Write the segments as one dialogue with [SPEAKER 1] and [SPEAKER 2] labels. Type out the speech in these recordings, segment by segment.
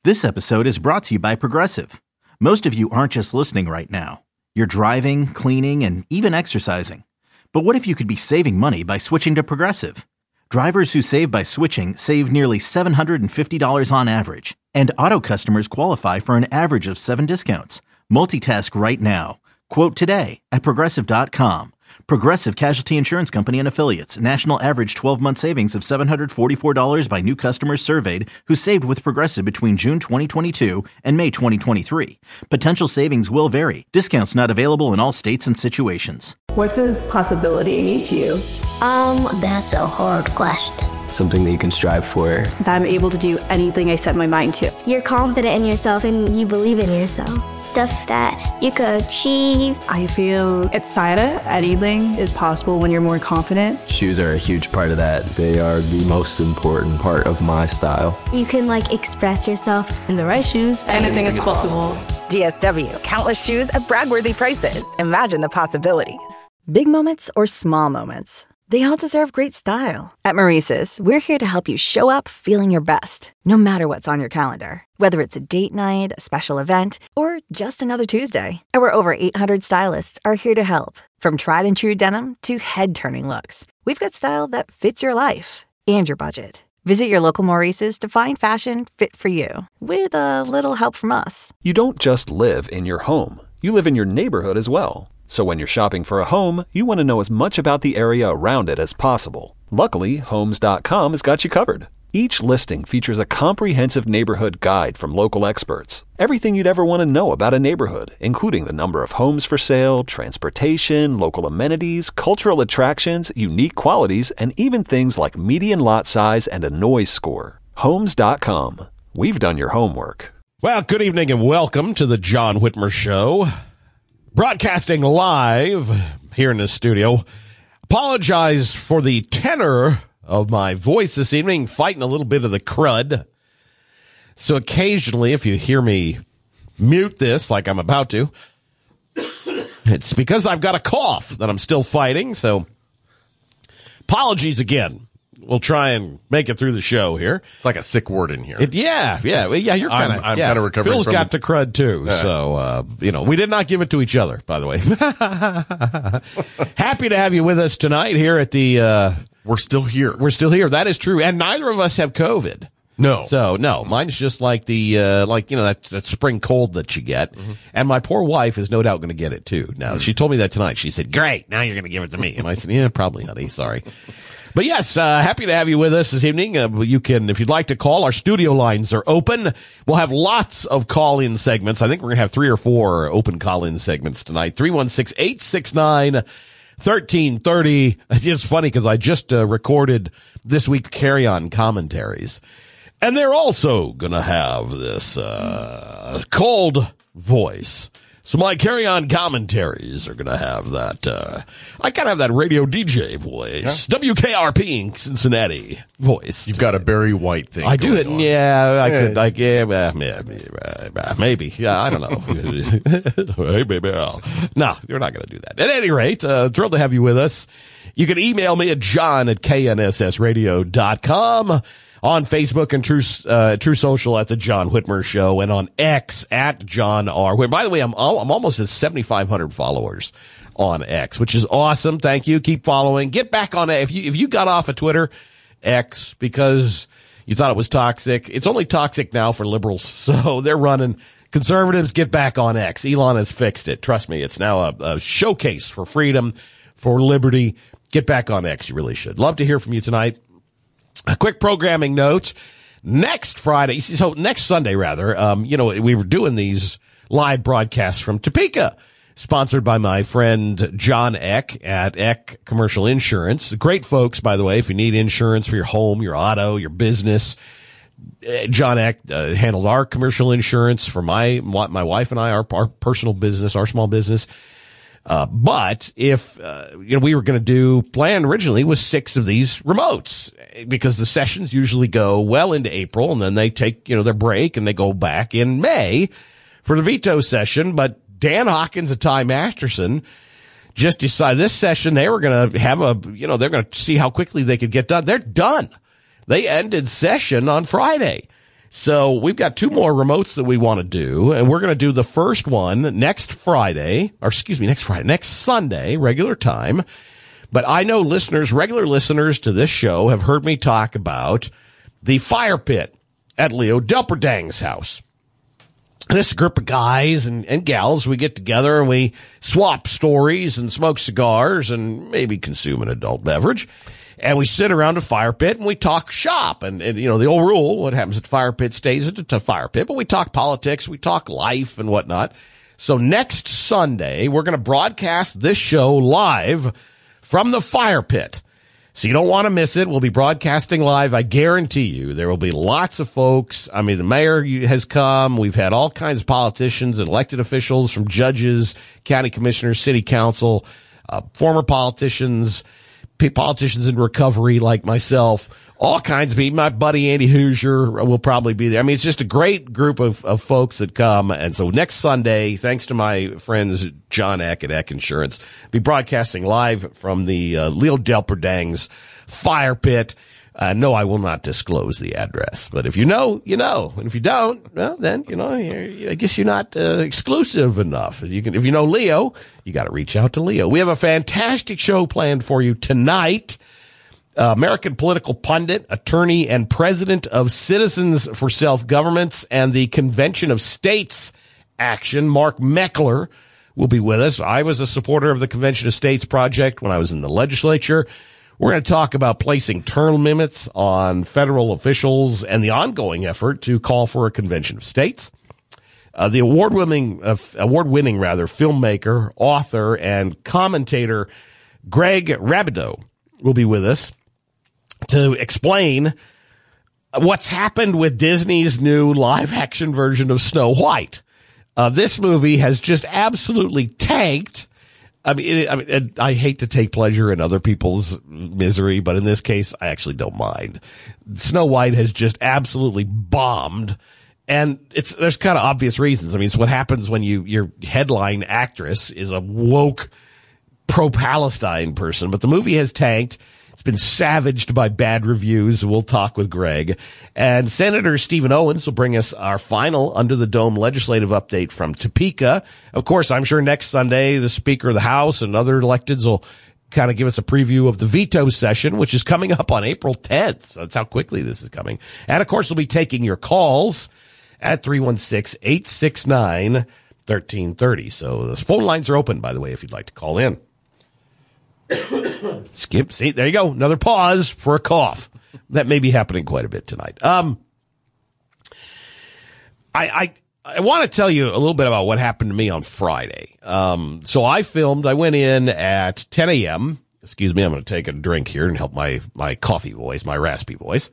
[SPEAKER 1] This episode is brought to you by Progressive. Most of you aren't just listening right now. You're driving, cleaning, and even exercising. But what if you could be saving money by switching to Progressive? Drivers who save by switching save nearly $750 on average. And auto customers qualify for an average of 7 discounts. Multitask right now. Quote today at Progressive.com. Progressive Casualty Insurance Company and Affiliates. National average 12-month savings of $744 by new customers surveyed who saved with Progressive between June 2022 and May 2023. Potential savings will vary. Discounts not available in all states and situations.
[SPEAKER 2] What does possibility mean to you?
[SPEAKER 3] That's a hard question.
[SPEAKER 4] Something that you can strive for.
[SPEAKER 5] That I'm able to do anything I set my mind to.
[SPEAKER 3] You're confident in yourself and you believe in yourself. Stuff that you could achieve.
[SPEAKER 5] I feel excited. Anything is possible when you're more confident.
[SPEAKER 4] Shoes are a huge part of that. They are the most important part of my style.
[SPEAKER 3] You can express yourself.
[SPEAKER 5] In the right shoes, anything is possible.
[SPEAKER 6] DSW, countless shoes at brag-worthy prices. Imagine the possibilities.
[SPEAKER 7] Big moments or small moments, they all deserve great style. At Maurice's, we're here to help you show up feeling your best, no matter what's on your calendar. Whether it's a date night, a special event, or just another Tuesday. Our over 800 stylists are here to help. From tried and true denim to head-turning looks, we've got style that fits your life and your budget. Visit your local Maurice's to find fashion fit for you, with a little help from us.
[SPEAKER 8] You don't just live in your home. You live in your neighborhood as well. So when you're shopping for a home, you want to know as much about the area around it as possible. Luckily, Homes.com has got you covered. Each listing features a comprehensive neighborhood guide from local experts. Everything you'd ever want to know about a neighborhood, including the number of homes for sale, transportation, local amenities, cultural attractions, unique qualities, and even things like median lot size and a noise score. Homes.com. We've done your homework.
[SPEAKER 9] Well, good evening and welcome to the John Whitmer Show. Broadcasting live here in the studio. Apologize for the tenor of my voice this evening, fighting a little bit of the crud. So occasionally, if you hear me mute this like I'm about to, it's because I've got a cough that I'm still fighting. So apologies again. We'll try and make it through the show here.
[SPEAKER 10] It's like a sick word in here.
[SPEAKER 9] Yeah. You're kind of.
[SPEAKER 10] I'm kind of recovering.
[SPEAKER 9] Phil's got the crud too, so we did not give it to each other. By the way, happy to have you with us tonight here at the.
[SPEAKER 10] We're still here.
[SPEAKER 9] We're still here. That is true, and neither of us have COVID.
[SPEAKER 10] No.
[SPEAKER 9] So no, mine's just like the that spring cold that you get, and my poor wife is no doubt going to get it too. Now she told me that tonight. She said, "Great, now you're going to give it to me," and I said, "Yeah, probably, honey. Sorry." But yes, happy to have you with us this evening. You can, if you'd like to call, our studio lines are open. We'll have lots of call-in segments. I think we're going to have 3 or 4 open call-in segments tonight. 316-869-1330. It's just funny because I just recorded this week's carry-on commentaries. And they're also going to have this cold voice. So my carry-on commentaries are going to have that, I kind of have that radio DJ voice, WKRP in Cincinnati voice.
[SPEAKER 10] You've got a Barry White thing.
[SPEAKER 9] I do it. Yeah, I could, maybe. Yeah, I don't know. Hey, baby. No, you're not going to do that. At any rate, thrilled to have you with us. You can email me at john@knssradio.com. On Facebook and True Social at the John Whitmer Show, and on X at John R. Whitmer. By the way, I'm almost at 7,500 followers on X, which is awesome. Thank you. Keep following. Get back on it. If you got off of Twitter, X, because you thought it was toxic, it's only toxic now for liberals. So they're running. Conservatives, get back on X. Elon has fixed it. Trust me, it's now a showcase for freedom, for liberty. Get back on X. You really should. Love to hear from you tonight. A quick programming note. Next Sunday, we were doing these live broadcasts from Topeka, sponsored by my friend John Eck at Eck Commercial Insurance. Great folks, by the way, if you need insurance for your home, your auto, your business. John Eck handled our commercial insurance for my wife and I, our personal business, our small business. But if, we were going to plan originally was 6 of these remotes, because the sessions usually go well into April, and then they take, their break and they go back in May for the veto session. But Dan Hawkins and Ty Masterson just decided this session they were going to have they're going to see how quickly they could get done. They're done. They ended session on Friday. So we've got 2 more remotes that we want to do, and we're going to do the first one next Sunday, regular time. But I know regular listeners to this show have heard me talk about the fire pit at Leo Delperdang's house. And this group of guys and gals, we get together and we swap stories and smoke cigars and maybe consume an adult beverage. And we sit around a fire pit and we talk shop. And the old rule, what happens at the fire pit stays at the fire pit. But we talk politics, we talk life and whatnot. So next Sunday, we're going to broadcast this show live from the fire pit. So you don't want to miss it. We'll be broadcasting live. I guarantee you there will be lots of folks. I mean, the mayor has come. We've had all kinds of politicians and elected officials, from judges, county commissioners, city council, former politicians in recovery like myself, all kinds of people. My buddy Andy Hoosier will probably be there. I mean, it's just a great group of folks that come. And so next Sunday, thanks to my friends John Eck at Eck Insurance, be broadcasting live from the Leo Delperdang's fire pit. No, I will not disclose the address, but if you know, you know. And if you don't, well, then, I guess you're not exclusive enough. If you know Leo, you got to reach out to Leo. We have a fantastic show planned for you tonight. American political pundit, attorney, and president of Citizens for Self-Governments and the Convention of States Action, Mark Meckler, will be with us. I was a supporter of the Convention of States project when I was in the legislature. We're going to talk about placing term limits on federal officials and the ongoing effort to call for a convention of states. The award-winning filmmaker, author, and commentator Greg Rabideau will be with us to explain what's happened with Disney's new live-action version of Snow White. This movie has just absolutely tanked. I mean, I hate to take pleasure in other people's misery, but in this case, I actually don't mind. Snow White has just absolutely bombed, and there's kind of obvious reasons. I mean, it's what happens when your headline actress is a woke pro-Palestine person, but the movie has tanked. It's been savaged by bad reviews. We'll talk with Greg. And Senator Stephen Owens will bring us our final Under the Dome legislative update from Topeka. Of course, I'm sure next Sunday, the Speaker of the House and other electeds will kind of give us a preview of the veto session, which is coming up on April 10th. So that's how quickly this is coming. And, of course, we'll be taking your calls at 316-869-1330. So the phone lines are open, by the way, if you'd like to call in. Skip. See, there you go. Another pause for a cough. That may be happening quite a bit tonight. I want to tell you a little bit about what happened to me on Friday. So I went in at 10 a.m. Excuse me, I'm going to take a drink here and help my coffee voice, my raspy voice.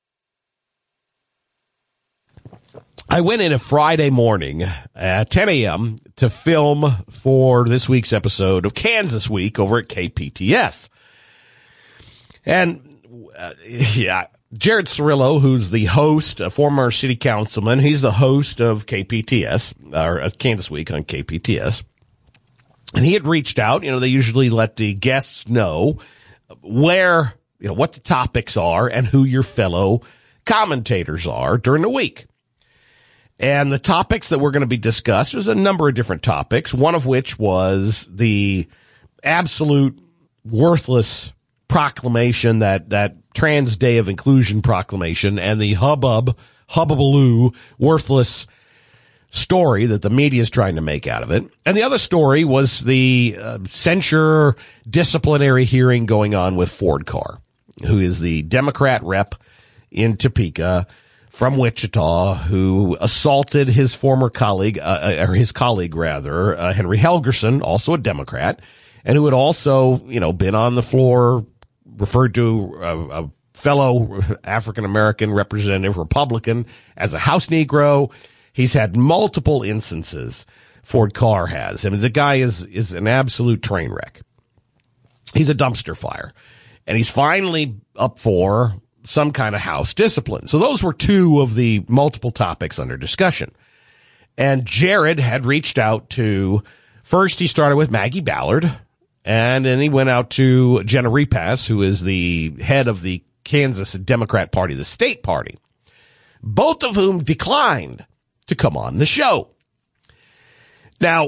[SPEAKER 9] I went in a Friday morning at 10 a.m. to film for this week's episode of Kansas Week over at KPTS. And, Jared Cirillo, who's the host, a former city councilman, he's the host of KPTS, or Kansas Week on KPTS. And he had reached out. They usually let the guests know where, what the topics are and who your fellow commentators are during the week. And the topics that were going to be discussed, there's a number of different topics, one of which was the absolute worthless proclamation, that Trans Day of Inclusion proclamation, and the hubbubaloo, worthless story that the media is trying to make out of it. And the other story was the censure disciplinary hearing going on with Ford Carr, who is the Democrat rep in Topeka from Wichita, who assaulted his former colleague, Henry Helgerson, also a Democrat, and who had also, been on the floor, referred to a fellow African-American representative Republican as a house Negro. He's had multiple instances, Ford Carr has. I mean, the guy is an absolute train wreck. He's a dumpster fire. And he's finally up for some kind of house discipline. So those were two of the multiple topics under discussion. And Jared had reached out to, first he started with Maggie Ballard, and then he went out to Jenna Repass, who is the head of the Kansas Democrat Party, the state party. both of whom declined to come on the show. Now,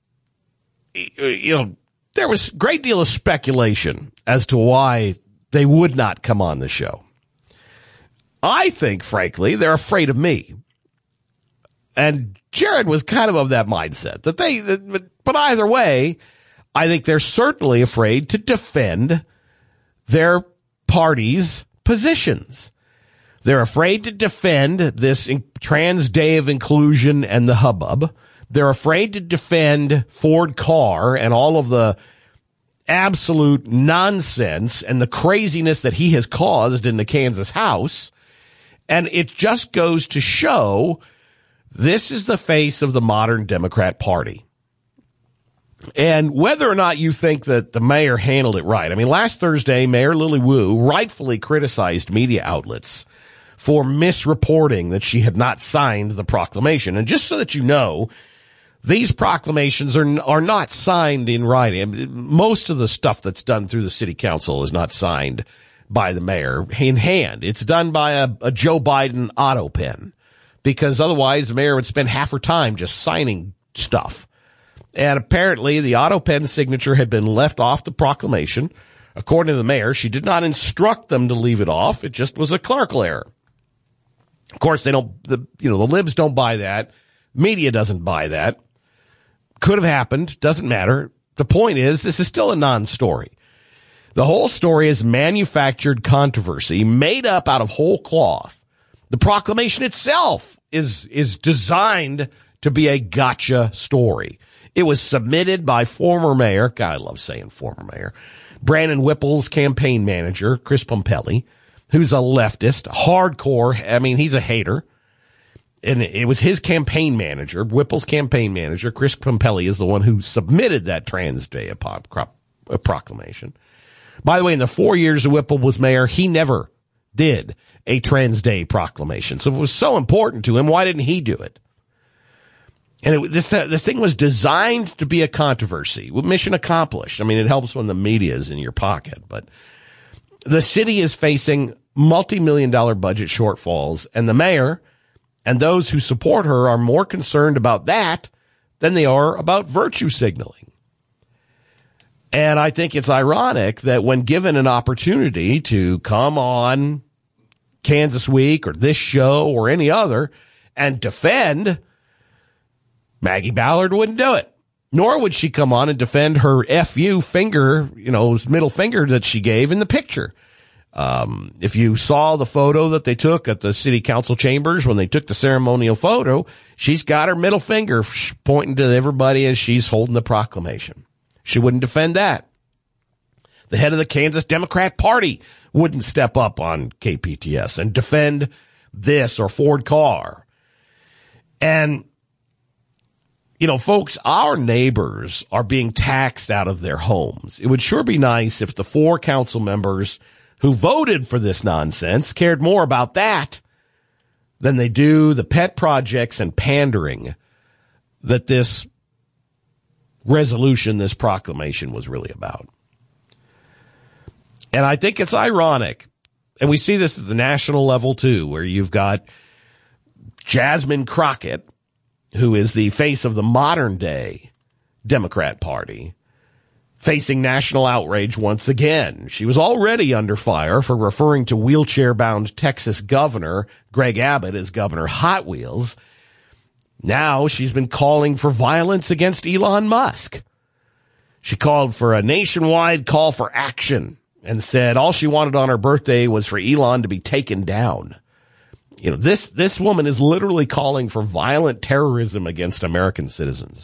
[SPEAKER 9] there was a great deal of speculation as to why they would not come on the show. I think, frankly, they're afraid of me. And Jared was kind of that mindset. But either way, I think they're certainly afraid to defend their party's positions. They're afraid to defend this trans day of inclusion and the hubbub. They're afraid to defend Ford Carr and all of the absolute nonsense and the craziness that he has caused in the Kansas House. And it just goes to show this is the face of the modern Democrat Party. And whether or not you think that the mayor handled it right. I mean, last Thursday, Mayor Lily Wu rightfully criticized media outlets for misreporting that she had not signed the proclamation. And just so that you know, these proclamations are not signed in writing. Most of the stuff that's done through the city council is not signed by the mayor in hand. It's done by a Joe Biden auto pen, because otherwise the mayor would spend half her time just signing stuff. And apparently the auto pen signature had been left off the proclamation. According to the mayor, she did not instruct them to leave it off. It just was a clerical error. Of course, the libs don't buy that. Media doesn't buy that. Could have happened. Doesn't matter. The point is, this is still a non-story. The whole story is manufactured controversy made up out of whole cloth. The proclamation itself is designed to be a gotcha story. It was submitted by former mayor, God, I love saying former mayor, Brandon Whipple's campaign manager, Chris Pompelli, who's a leftist, hardcore. I mean, he's a hater. And it was his campaign manager, Whipple's campaign manager, Chris Pompelli, is the one who submitted that Trans Day proclamation. By the way, in the 4 years that Whipple was mayor, he never did a Trans Day proclamation. So if it was so important to him, why didn't he do it? And this thing was designed to be a controversy. Mission accomplished. I mean, it helps when the media is in your pocket. But the city is facing multi-million-dollar budget shortfalls, and the mayor and those who support her are more concerned about that than they are about virtue signaling. And I think it's ironic that when given an opportunity to come on Kansas Week or this show or any other and defend, Maggie Ballard wouldn't do it. Nor would she come on and defend her FU finger, middle finger that she gave in the picture. If you saw the photo that they took at the city council chambers when they took the ceremonial photo, she's got her middle finger pointing to everybody as she's holding the proclamation. She wouldn't defend that. The head of the Kansas Democrat Party wouldn't step up on KPTS and defend this or Ford Carr. And, folks, our neighbors are being taxed out of their homes. It would sure be nice if the 4 council members who voted for this nonsense cared more about that than they do the pet projects and pandering that this resolution, this proclamation was really about. And I think it's ironic, and we see this at the national level too, where you've got Jasmine Crockett, who is the face of the modern day Democrat Party, facing national outrage once again. She was already under fire for referring to wheelchair-bound Texas Governor Greg Abbott as Governor Hot Wheels. Now she's been calling for violence against Elon Musk. She called for a nationwide call for action and said all she wanted on her birthday was for Elon to be taken down. This woman is literally calling for violent terrorism against American citizens.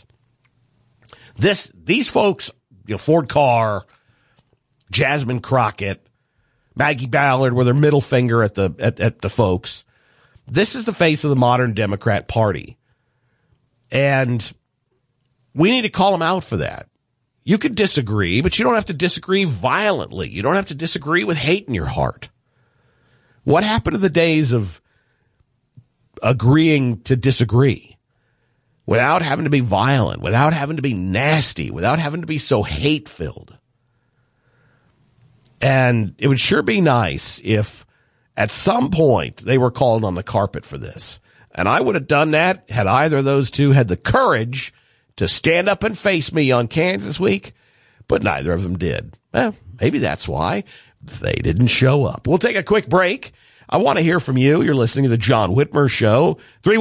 [SPEAKER 9] These folks, Ford Carr, Jasmine Crockett, Maggie Ballard with her middle finger at the folks. This is the face of the modern Democrat Party. And we need to call them out for that. You could disagree, but you don't have to disagree violently. You don't have to disagree with hate in your heart. What happened to the days of agreeing to disagree without having to be violent, without having to be nasty, without having to be so hate-filled? And it would sure be nice if At some point, they were called on the carpet for this. And I would have done that had either of those two had the courage to stand up and face me on Kansas Week, but neither of them did. Well, maybe that's why they didn't show up. We'll take a quick break. I want to hear from you. You're listening to the John Whitmer Show.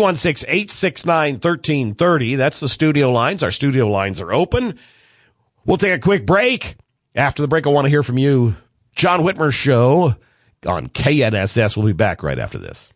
[SPEAKER 9] 316-869-1330. That's the studio lines. Our studio lines are open. We'll take a quick break. After the break, I want to hear from you. John Whitmer Show on KNSS. We'll be back right after this.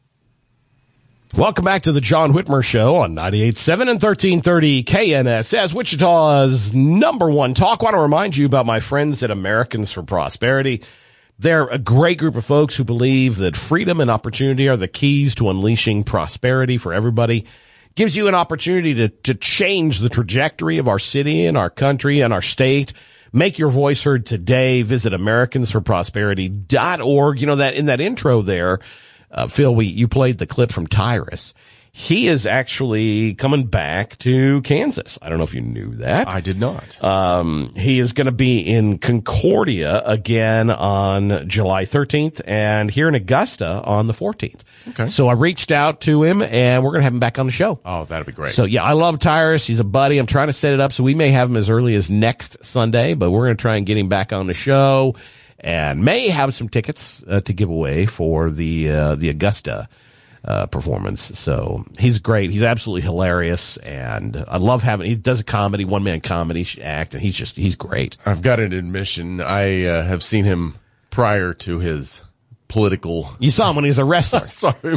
[SPEAKER 9] Welcome back to the John Whitmer Show on 98.7 and 1330 KNSS, Wichita's #1 talk. I want to remind you about my friends at Americans for Prosperity. They're a great group of folks who believe that freedom and opportunity are the keys to unleashing prosperity for everybody. Gives you an opportunity to change the trajectory of our city and our country and our state. Make your voice heard today. Visit AmericansForProsperity.org. You know, that in that intro there, Phil, you played the clip from Tyrus. He is actually coming back to Kansas. I don't know if you knew that.
[SPEAKER 10] I did not.
[SPEAKER 9] He is going to be in Concordia again on July 13th and here in Augusta on the 14th.
[SPEAKER 10] Okay.
[SPEAKER 9] So I reached out to him and we're going to have him back on the show.
[SPEAKER 10] Oh, that'd be great.
[SPEAKER 9] So yeah, I love Tyrus. He's a buddy. I'm trying to set it up so we may have him as early as next Sunday, but we're going to try and get him back on the show and may have some tickets to give away for the Augusta performance. So he's great. He's absolutely hilarious, and I love having. He does a comedy, one-man comedy act, and he's great.
[SPEAKER 10] I've got an admission. I have seen him prior to his political.
[SPEAKER 9] You saw him when he was a wrestler.
[SPEAKER 10] Sorry,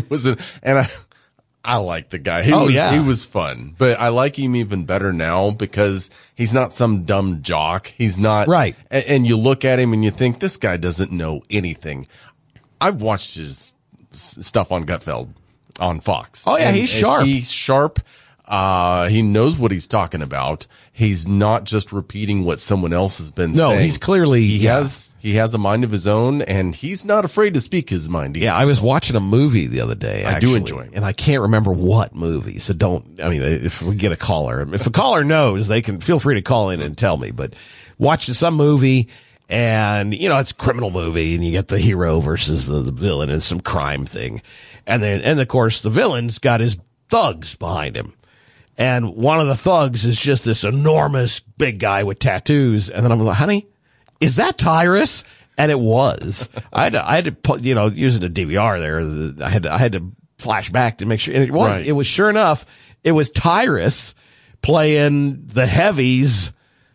[SPEAKER 10] I like the guy. He was fun, but I like him even better now because he's not some dumb jock. He's not
[SPEAKER 9] right.
[SPEAKER 10] And you look at him and you think this guy doesn't know anything. I've watched his stuff on Gutfeld on Fox.
[SPEAKER 9] Oh yeah, he's sharp.
[SPEAKER 10] He's sharp. He knows what he's talking about. He's not just repeating what someone else has been saying.
[SPEAKER 9] No, he's clearly
[SPEAKER 10] he has a mind of his own, and he's not afraid to speak his mind either.
[SPEAKER 9] Yeah, I was watching a movie the other day.
[SPEAKER 10] I do enjoy him.
[SPEAKER 9] And I can't remember what movie. So if we get a caller, if a caller knows, they can feel free to call in and tell me. But watching some movie. And, it's a criminal movie, and you get the hero versus the villain and some crime thing. And of course, the villain's got his thugs behind him. And one of the thugs is just this enormous big guy with tattoos. And then I'm like, honey, is that Tyrus? And it was. I had to put, using a DVR there, I had to flash back to make sure. And it was,
[SPEAKER 10] right.
[SPEAKER 9] It was sure enough, it was Tyrus playing the heavies,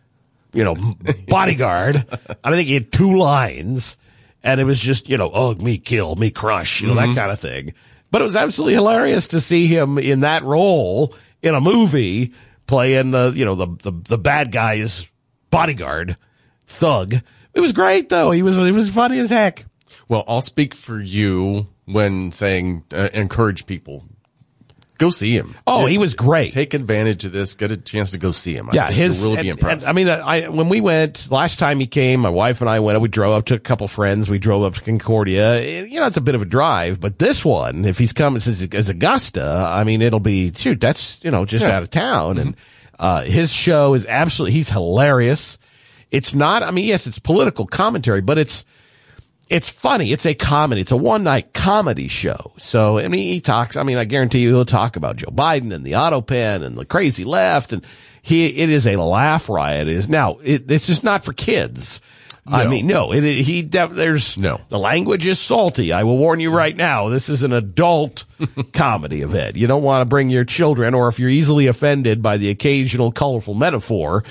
[SPEAKER 9] bodyguard. I think he had 2 lines, and it was just, ugh, me kill, me crush, that kind of thing. But it was absolutely hilarious to see him in that role in a movie playing the bad guy's bodyguard thug. It was great though. It was funny as heck.
[SPEAKER 10] Well, I'll speak for you when saying encourage people. Go see him.
[SPEAKER 9] Oh, he was great.
[SPEAKER 10] Take advantage of this. Get a chance to go see him.
[SPEAKER 9] Yeah,
[SPEAKER 10] you'll really be impressed.
[SPEAKER 9] When we went last time he came, my wife and I went. We drove up to a couple friends. We drove up to Concordia. It's a bit of a drive, but this one, if he's coming as Augusta, it'll be that's just out of town. Mm-hmm. And his show is absolutely. He's hilarious. It's not. Yes, it's political commentary, but it's funny. It's a comedy. It's a one-night comedy show. So, he talks, I guarantee you he'll talk about Joe Biden and the auto pen and the crazy left. And it is a laugh riot. It's just not for kids.
[SPEAKER 10] No.
[SPEAKER 9] The language is salty. I will warn you right now. This is an adult comedy event. You don't want to bring your children, or if you're easily offended by the occasional colorful metaphor,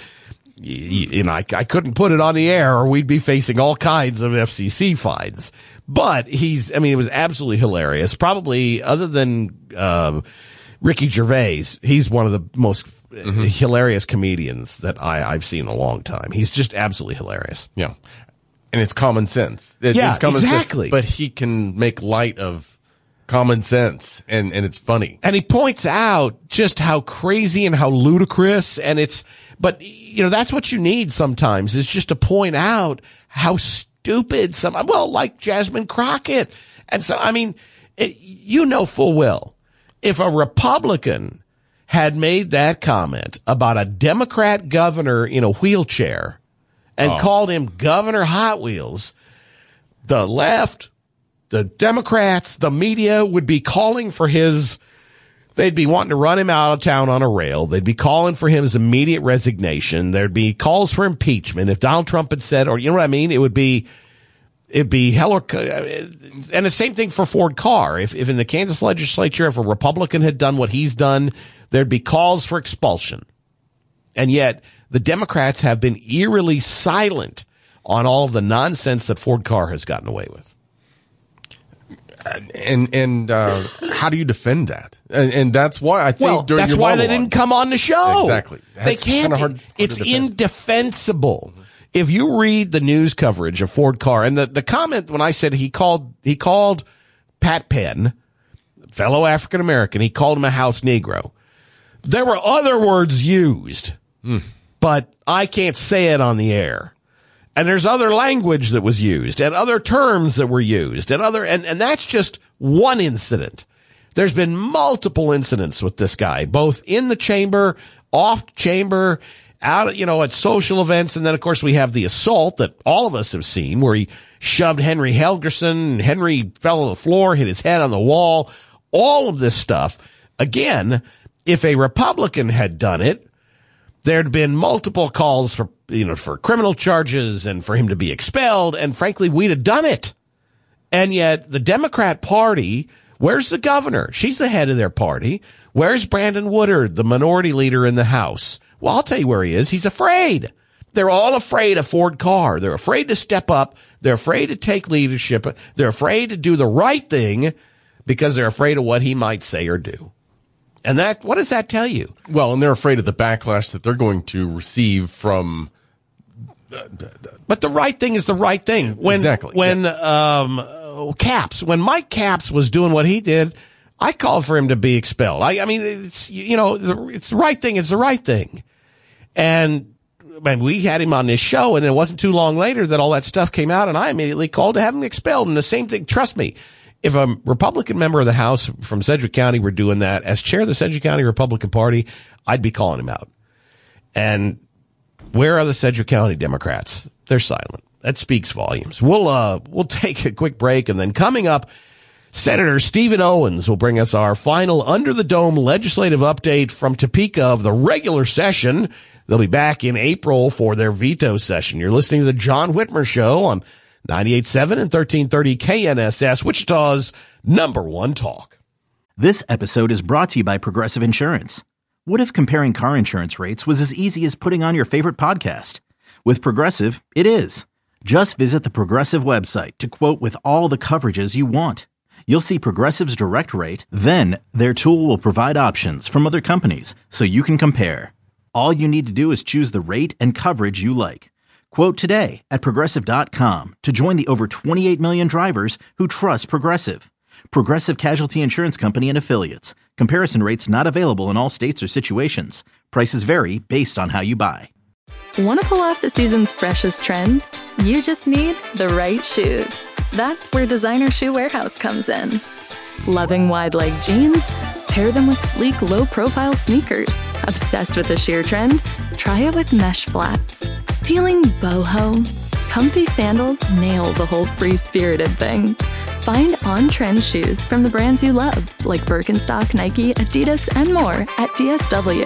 [SPEAKER 9] I couldn't put it on the air or we'd be facing all kinds of FCC fines. But it was absolutely hilarious. Probably other than, Ricky Gervais, he's one of the most hilarious comedians that I've seen in a long time. He's just absolutely hilarious.
[SPEAKER 10] Yeah. And it's common sense. It's common
[SPEAKER 9] exactly.
[SPEAKER 10] sense, but he can make light of common sense and it's funny.
[SPEAKER 9] And he points out just how crazy and how ludicrous but that's what you need sometimes is just to point out how stupid like Jasmine Crockett. And so, full well, if a Republican had made that comment about a Democrat governor in a wheelchair and called him Governor Hot Wheels, the left the Democrats, the media would be calling for they'd be wanting to run him out of town on a rail. They'd be calling for his immediate resignation. There'd be calls for impeachment. If Donald Trump had said, or you know what I mean? It'd be hell or, and the same thing for Ford Carr. If in the Kansas legislature, if a Republican had done what he's done, there'd be calls for expulsion. And yet the Democrats have been eerily silent on all of the nonsense that Ford Carr has gotten away with.
[SPEAKER 10] And how do you defend that? And that's why I think during
[SPEAKER 9] that's
[SPEAKER 10] your
[SPEAKER 9] why
[SPEAKER 10] monologue,
[SPEAKER 9] they didn't come on the show.
[SPEAKER 10] Exactly.
[SPEAKER 9] They can't. It's indefensible. If you read the news coverage of Ford Carr and the comment when I said he called Pat Penn, fellow African American, he called him a house Negro. There were other words used, but I can't say it on the air. And there's other language that was used and other terms that were used and that's just one incident. There's been multiple incidents with this guy, both in the chamber, off chamber, out, at social events. And then, of course, we have the assault that all of us have seen where he shoved Henry Helgerson. Henry fell on the floor, hit his head on the wall. All of this stuff. Again, if a Republican had done it, there'd been multiple calls for criminal charges and for him to be expelled. And frankly, we'd have done it. And yet the Democrat Party, where's the governor? She's the head of their party. Where's Brandon Woodard, the minority leader in the House? Well, I'll tell you where he is. He's afraid. They're all afraid of Ford Carr. They're afraid to step up. They're afraid to take leadership. They're afraid to do the right thing because they're afraid of what he might say or do. And what does that tell you?
[SPEAKER 10] Well, and they're afraid of the backlash that they're going to receive from.
[SPEAKER 9] But the right thing is the right thing. When Mike Capps was doing what he did, I called for him to be expelled. I mean, it's the right thing is the right thing. And we had him on this show, and it wasn't too long later that all that stuff came out, and I immediately called to have him expelled. And the same thing, trust me, if a Republican member of the House from Sedgwick County were doing that, as chair of the Sedgwick County Republican Party, I'd be calling him out. And where are the Sedgwick County Democrats? They're silent. That speaks volumes. We'll take a quick break, and then coming up, Senator Stephen Owens will bring us our final Under the Dome legislative update from Topeka of the regular session. They'll be back in April for their veto session. You're listening to the John Whitmer Show on 98.7 and 1330 KNSS, Wichita's #1 talk.
[SPEAKER 1] This episode is brought to you by Progressive Insurance. What if comparing car insurance rates was as easy as putting on your favorite podcast? With Progressive, it is. Just visit the Progressive website to quote with all the coverages you want. You'll see Progressive's direct rate, then their tool will provide options from other companies so you can compare. All you need to do is choose the rate and coverage you like. Quote today at Progressive.com to join the over 28 million drivers who trust Progressive. Progressive Casualty Insurance Company and Affiliates. Comparison rates not available in all states or situations. Prices vary based on how you buy.
[SPEAKER 11] Want to pull off the season's freshest trends? You just need the right shoes. That's where Designer Shoe Warehouse comes in. Loving wide leg jeans? Pair them with sleek, low-profile sneakers. Obsessed with the sheer trend? Try it with mesh flats. Feeling boho? Comfy sandals nail the whole free-spirited thing. Find on-trend shoes from the brands you love, like Birkenstock, Nike, Adidas, and more at DSW.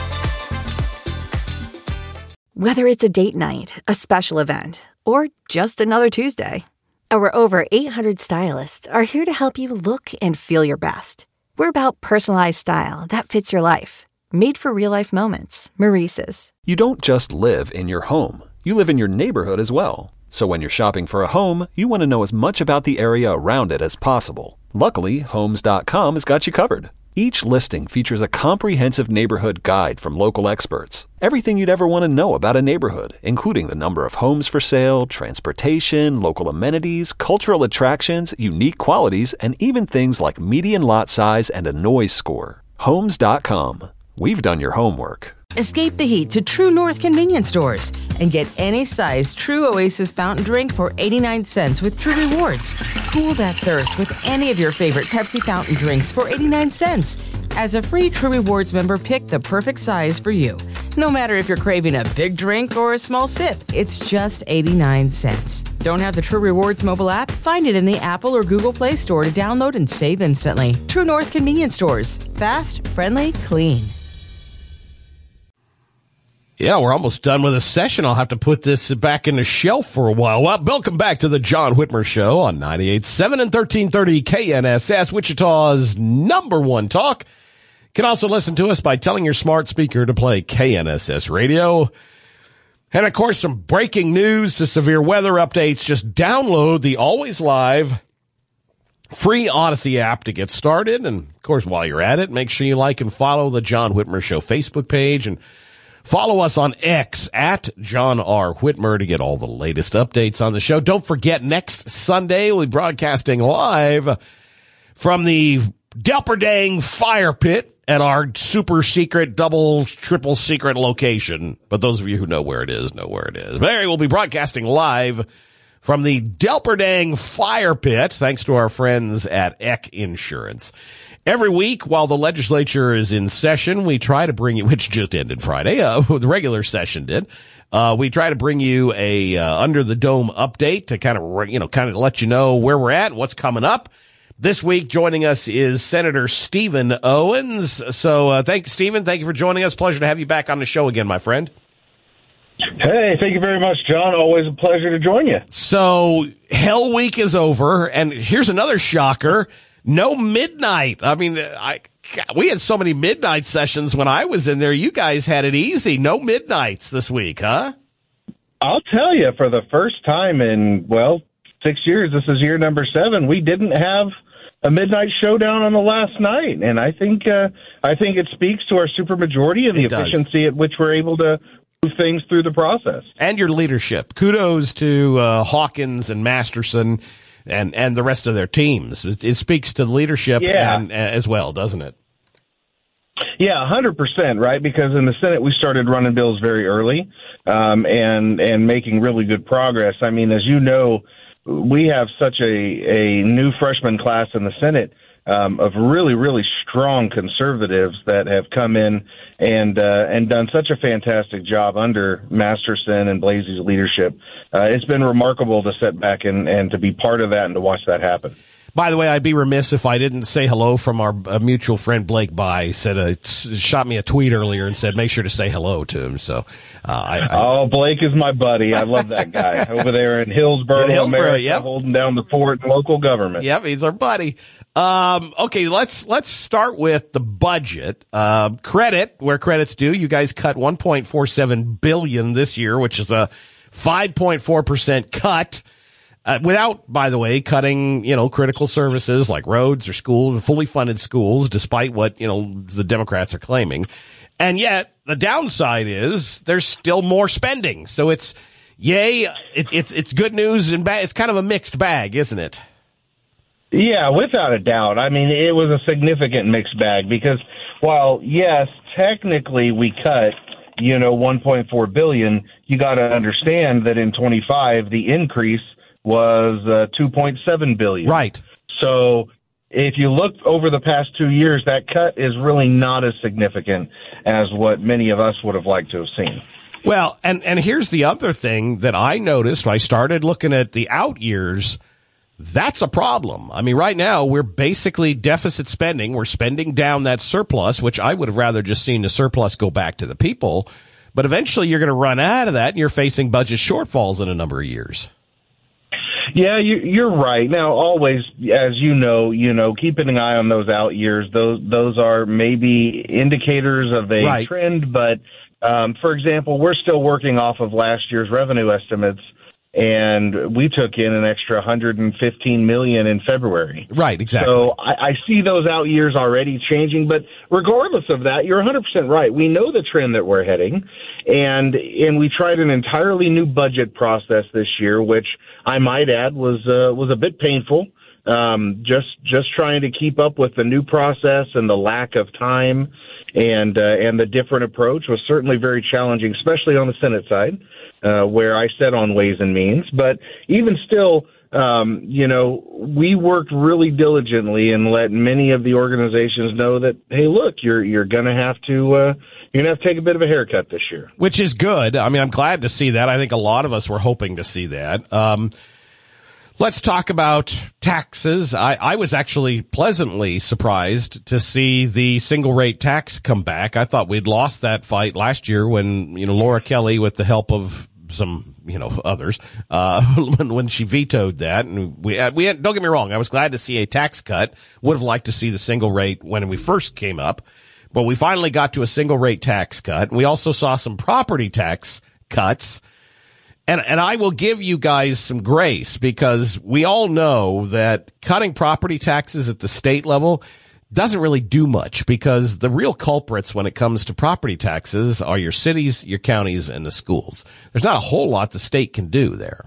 [SPEAKER 7] Whether it's a date night, a special event, or just another Tuesday, our over 800 stylists are here to help you look and feel your best. We're about personalized style that fits your life. Made for real-life moments. Maurice's.
[SPEAKER 8] You don't just live in your home. You live in your neighborhood as well. So when you're shopping for a home, you want to know as much about the area around it as possible. Luckily, Homes.com has got you covered. Each listing features a comprehensive neighborhood guide from local experts. Everything you'd ever want to know about a neighborhood, including the number of homes for sale, transportation, local amenities, cultural attractions, unique qualities, and even things like median lot size and a noise score. Homes.com. We've done your homework.
[SPEAKER 12] Escape the heat to True North convenience stores and get any size True Oasis fountain drink for 89 cents with True Rewards. Cool that thirst with any of your favorite Pepsi fountain drinks for 89 cents. As a free True Rewards member, pick the perfect size for you. No matter if you're craving a big drink or a small sip, it's just 89 cents. Don't have the True Rewards mobile app? Find it in the Apple or Google Play Store to download and save instantly. True North Convenience Stores. Fast, friendly, clean.
[SPEAKER 9] Yeah, we're almost done with the session. I'll have to put this back in the shelf for a while. Well, welcome back to the John Whitmer Show on 98.7 and 1330 KNSS, Wichita's #1 talk. You can also listen to us by telling your smart speaker to play KNSS radio. And, of course, some breaking news to severe weather updates. Just download the Always Live free Odyssey app to get started. And, of course, while you're at it, make sure you like and follow the John Whitmer Show Facebook page and follow us on X at John R. Whitmer to get all the latest updates on the show. Don't forget, next Sunday we'll be broadcasting live from the Delperdang Fire Pit at our super secret, double, triple secret location. But those of you who know where it is, know where it is. Mary will be broadcasting live from the Delperdang Fire Pit, thanks to our friends at Eck Insurance. Every week, while the legislature is in session, we try to bring you, which just ended Friday, the regular session did. We try to bring you a under the dome update to kind of let you know where we're at and what's coming up. This week, joining us is Senator Stephen Owens. So, thanks, Stephen. Thank you for joining us. Pleasure to have you back on the show again, my friend.
[SPEAKER 13] Hey, thank you very much, John. Always a pleasure to join you.
[SPEAKER 9] So, Hell Week is over, and here's another shocker. No midnight. I mean, we had so many midnight sessions when I was in there. You guys had it easy. No midnights this week, huh?
[SPEAKER 13] I'll tell you, for the first time in, 6 years, this is year number 7, we didn't have a midnight showdown on the last night. And I think it speaks to our supermajority and the efficiency at which we're able to move things through the process.
[SPEAKER 9] And your leadership. Kudos to Hawkins and Masterson and the rest of their teams. It speaks to the leadership and as well, doesn't it?
[SPEAKER 13] Yeah, 100%, right? Because in the Senate, we started running bills very early and making really good progress. I mean, as you know, we have such a new freshman class in the Senate of really, really strong conservatives that have come in and done such a fantastic job under Masterson and Blasey's leadership. It's been remarkable to sit back and to be part of that and to watch that happen.
[SPEAKER 9] By the way, I'd be remiss if I didn't say hello from our mutual friend Blake By. Said shot me a tweet earlier and said make sure to say hello to him. So,
[SPEAKER 13] Blake is my buddy. I love that guy over there in Hillsborough, America, holding down the fort in local government.
[SPEAKER 9] Yep, he's our buddy. Okay, let's start with the budget. Credit where credit's due. You guys cut $1.47 billion this year, which is a 5.4% cut. Without, by the way, cutting, critical services like roads or schools, fully funded schools, despite what, the Democrats are claiming. And yet the downside is there's still more spending. So it's good news and bad. It's kind of a mixed bag, isn't it?
[SPEAKER 13] Yeah, without a doubt. I mean, it was a significant mixed bag because while, yes, technically we cut, $1.4 billion, you got to understand that in 25, the increase was $2.7 billion.
[SPEAKER 9] Right.
[SPEAKER 13] So if you look over the past 2 years, that cut is really not as significant as what many of us would have liked to have seen.
[SPEAKER 9] Well, and here's the other thing that I noticed. I started looking at the out years. That's a problem. I mean, right now, we're basically deficit spending. We're spending down that surplus, which I would have rather just seen the surplus go back to the people. But eventually, you're going to run out of that, and you're facing budget shortfalls in a number of years.
[SPEAKER 13] Yeah, you're right. Now, always, as you know, keeping an eye on those out years, those are maybe indicators of a trend. But, for example, we're still working off of last year's revenue estimates, and we took in an extra $115 million in February.
[SPEAKER 9] Right, exactly.
[SPEAKER 13] So I see those out years already changing. But regardless of that, you're 100% right. We know the trend that we're heading, and we tried an entirely new budget process this year, which I might add was a bit painful. Just trying to keep up with the new process and the lack of time and the different approach was certainly very challenging, especially on the Senate side, where I sat on Ways and Means. But even still, we worked really diligently and let many of the organizations know that, hey, look, you're going to have to take a bit of a haircut this year.
[SPEAKER 9] Which is good. I mean, I'm glad to see that. I think a lot of us were hoping to see that. Let's talk about taxes. I was actually pleasantly surprised to see the single rate tax come back. I thought we'd lost that fight last year when, Laura Kelly, with the help of some, others, when she vetoed that. And we don't get me wrong, I was glad to see a tax cut. Would have liked to see the single rate when we first came up. But we finally got to a single rate tax cut. We also saw some property tax cuts. And I will give you guys some grace, because we all know that cutting property taxes at the state level doesn't really do much, because the real culprits when it comes to property taxes are your cities, your counties, and the schools. There's not a whole lot the state can do there.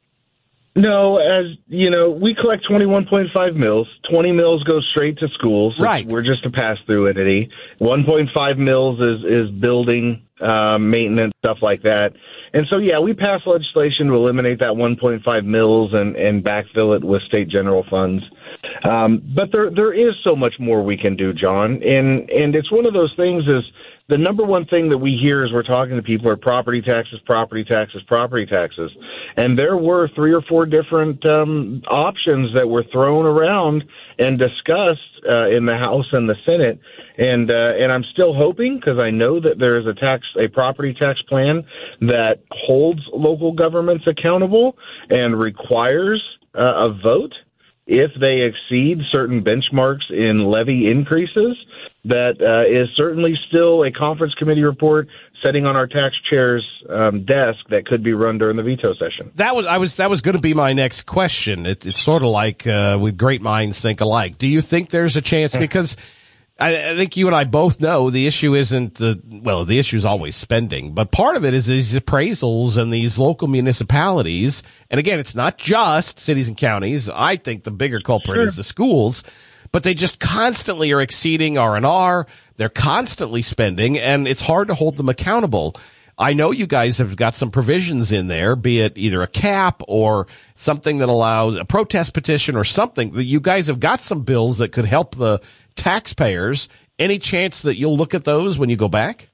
[SPEAKER 13] No, as you know, we collect 21.5 mils. 20 mils go straight to schools.
[SPEAKER 9] Right.
[SPEAKER 13] We're just a pass-through entity. 1.5 mils is building maintenance, stuff like that. And so, yeah, we passed legislation to eliminate that 1.5 mils and backfill it with state general funds. But there is so much more we can do, John. And it's one of those things is the number one thing that we hear as we're talking to people are property taxes, property taxes, property taxes. And there were 3 or 4 different options that were thrown around and discussed in the House and the Senate. And I'm still hoping, because I know that there is a property tax plan that holds local governments accountable and requires a vote if they exceed certain benchmarks in levy increases. That is certainly still a conference committee report sitting on our tax chair's desk that could be run during the veto session. That
[SPEAKER 9] was going to be my next question. It's sort of like with great minds think alike. Do you think there's a chance? Because I think you and I both know the issue isn't the issue is always spending, but part of it is these appraisals and these local municipalities. And again, it's not just cities and counties. I think the bigger culprit is the schools, but they just constantly are exceeding R&R. They're constantly spending, and it's hard to hold them accountable. I know you guys have got some provisions in there, be it either a cap or something that allows a protest petition or something. You guys have got some bills that could help the taxpayers. Any chance that you'll look at those when you go back?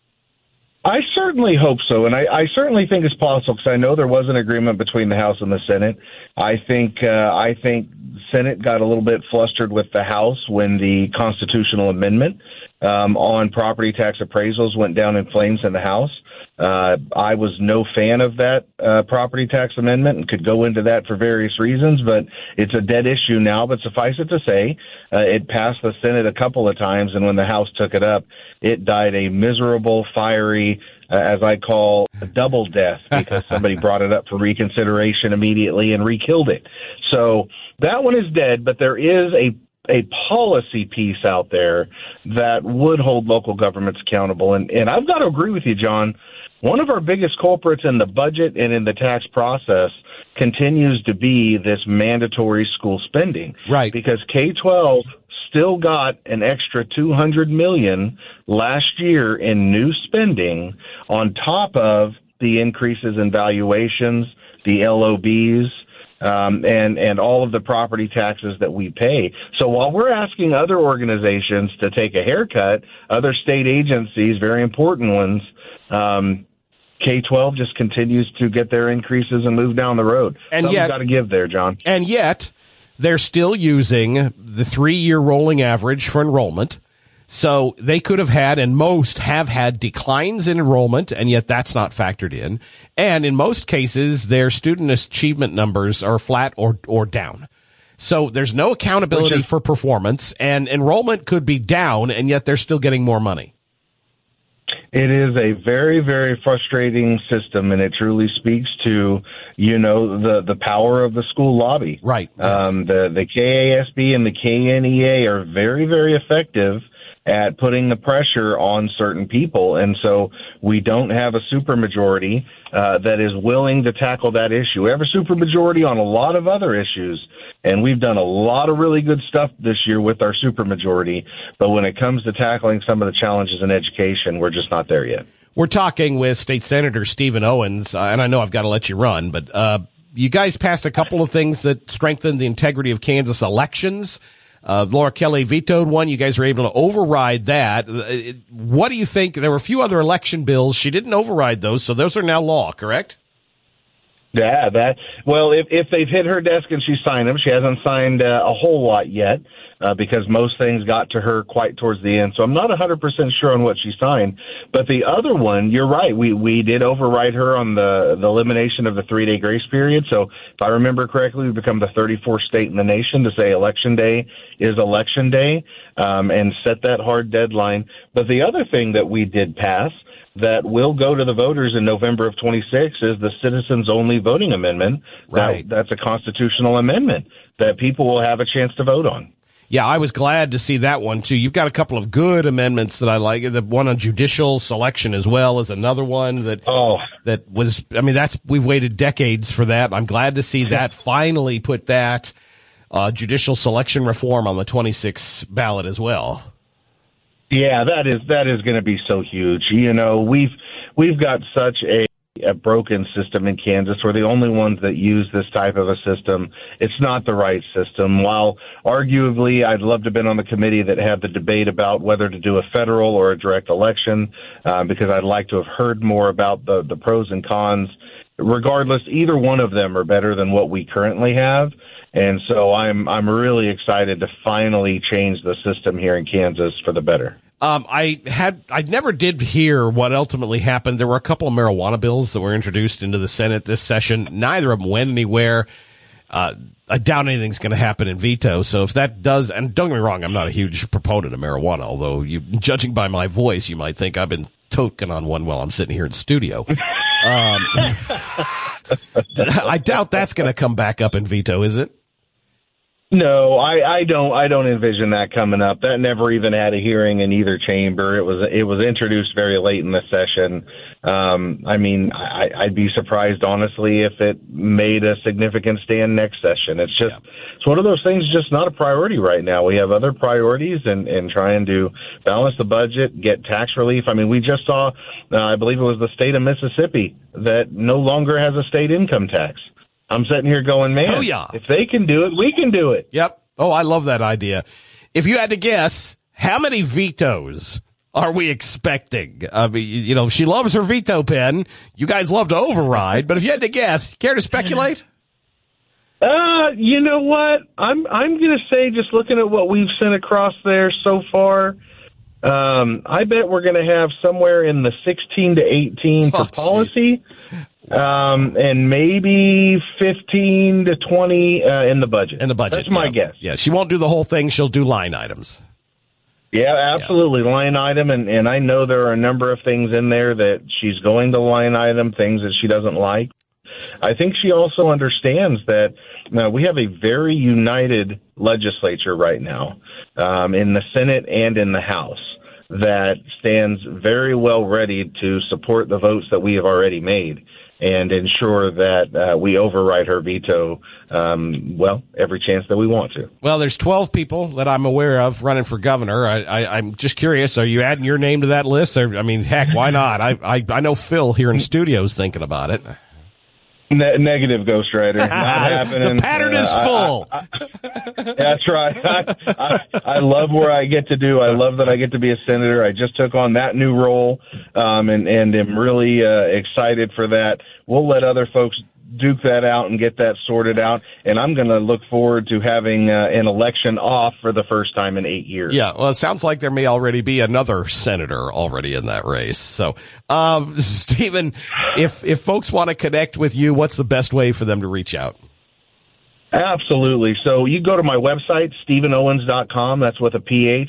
[SPEAKER 13] I certainly hope so, and I certainly think it's possible, because I know there was an agreement between the House and the Senate. I think the Senate got a little bit flustered with the House when the constitutional amendment on property tax appraisals went down in flames in the House. I was no fan of that property tax amendment and could go into that for various reasons, but it's a dead issue now. But suffice it to say, it passed the Senate a couple of times, and when the House took it up, it died a miserable, fiery, as I call, a double death, because somebody brought it up for reconsideration immediately and re-killed it. So that one is dead, but there is a policy piece out there that would hold local governments accountable. And I've got to agree with you, John. One of our biggest culprits in the budget and in the tax process continues to be this mandatory school spending.
[SPEAKER 9] Right.
[SPEAKER 13] Because K-12 still got an extra $200 million last year in new spending on top of the increases in valuations, the LOBs, and all of the property taxes that we pay. So while we're asking other organizations to take a haircut, other state agencies, very important ones, K-12 just continues to get their increases and move down the road.
[SPEAKER 9] And
[SPEAKER 13] something's got to give there, John.
[SPEAKER 9] And yet, they're still using the 3-year rolling average for enrollment. So they could have had, and most have had, declines in enrollment, and yet that's not factored in. And in most cases, their student achievement numbers are flat or down. So there's no accountability for performance, and enrollment could be down, and yet they're still getting more money.
[SPEAKER 13] It is a very, very frustrating system, and it truly speaks to, the power of the school lobby.
[SPEAKER 9] Right. Yes.
[SPEAKER 13] The KASB and the KNEA are very, very effective at putting the pressure on certain people. And so we don't have a supermajority that is willing to tackle that issue. We have a supermajority on a lot of other issues, and we've done a lot of really good stuff this year with our supermajority. But when it comes to tackling some of the challenges in education, we're just not there yet.
[SPEAKER 9] We're talking with State Senator Stephen Owens, and I know I've got to let you run, but you guys passed a couple of things that strengthened the integrity of Kansas elections. Laura Kelly vetoed one. You guys were able to override that. What do you think? There were a few other election bills. She didn't override those, so those are now law, correct?
[SPEAKER 13] Yeah, well, if they've hit her desk and she signed them, she hasn't signed a whole lot yet because most things got to her quite towards the end. So I'm not 100% sure on what she signed. But the other one, you're right, we did override her on the elimination of the 3-day grace period. So if I remember correctly, we've become the 34th state in the nation to say Election Day is Election Day and set that hard deadline. But the other thing that we did pass that will go to the voters in November of 26 is the citizens-only voting amendment.
[SPEAKER 9] Right.
[SPEAKER 13] That's a constitutional amendment that people will have a chance to vote on.
[SPEAKER 9] Yeah, I was glad to see that one, too. You've got a couple of good amendments that I like. The one on judicial selection as well is another one that was, I mean, we've waited decades for that. I'm glad to see that finally put that judicial selection reform on the 26 ballot as well.
[SPEAKER 13] Yeah, that is going to be so huge. You know, we've got such a broken system in Kansas. We're the only ones that use this type of a system. It's not the right system. While arguably I'd love to have been on the committee that had the debate about whether to do a federal or a direct election, because I'd like to have heard more about the pros and cons. Regardless, either one of them are better than what we currently have. And so I'm really excited to finally change the system here in Kansas for the better.
[SPEAKER 9] I never did hear what ultimately happened. There were a couple of marijuana bills that were introduced into the Senate this session. Neither of them went anywhere. I doubt anything's going to happen in veto. So if that does, and don't get me wrong, I'm not a huge proponent of marijuana, although judging by my voice, you might think I've been toking on one while I'm sitting here in studio. I doubt that's going to come back up in veto, is it?
[SPEAKER 13] No, I don't envision that coming up. That never even had a hearing in either chamber. It was introduced very late in the session. I mean, I'd be surprised, honestly, if it made a significant stand next session. It's one of those things, just not a priority right now. We have other priorities and trying to balance the budget, get tax relief. I mean, we just saw, I believe it was the state of Mississippi that no longer has a state income tax. I'm sitting here going, man, if they can do it, we can do it.
[SPEAKER 9] Yep. Oh, I love that idea. If you had to guess, how many vetoes are we expecting? I mean, you know, she loves her veto pen. You guys love to override. But if you had to guess, care to speculate?
[SPEAKER 13] You know what? I'm going to say, just looking at what we've sent across there so far, I bet we're going to have somewhere in the 16 to 18 for policy. And maybe 15 to 20 in the budget. That's my guess.
[SPEAKER 9] Yeah, she won't do the whole thing. She'll do line items.
[SPEAKER 13] Yeah, absolutely. Yeah. Line item. And I know there are a number of things in there that she's going to line item, things that she doesn't like. I think she also understands that we have a very united legislature right now in the Senate and in the House that stands very well ready to support the votes that we have already made and ensure that we override her veto, every chance that we want to.
[SPEAKER 9] Well, there's 12 people that I'm aware of running for governor. I'm just curious, are you adding your name to that list? I mean, heck, why not? I know Phil here in studio is thinking about it.
[SPEAKER 13] Negative, Ghost Rider. Not happening.
[SPEAKER 9] The pattern is full.
[SPEAKER 13] That's right. I love where I get to do. I love that I get to be a senator. I just took on that new role, and am really excited for that. We'll let other folks duke that out and get that sorted out. And I'm going to look forward to having an election off for the first time in 8 years.
[SPEAKER 9] Yeah, well, it sounds like there may already be another senator already in that race. So, Stephen, if folks want to connect with you, what's the best way for them to reach out?
[SPEAKER 13] Absolutely. So you go to my website, StephenOwens.com. That's with a PH,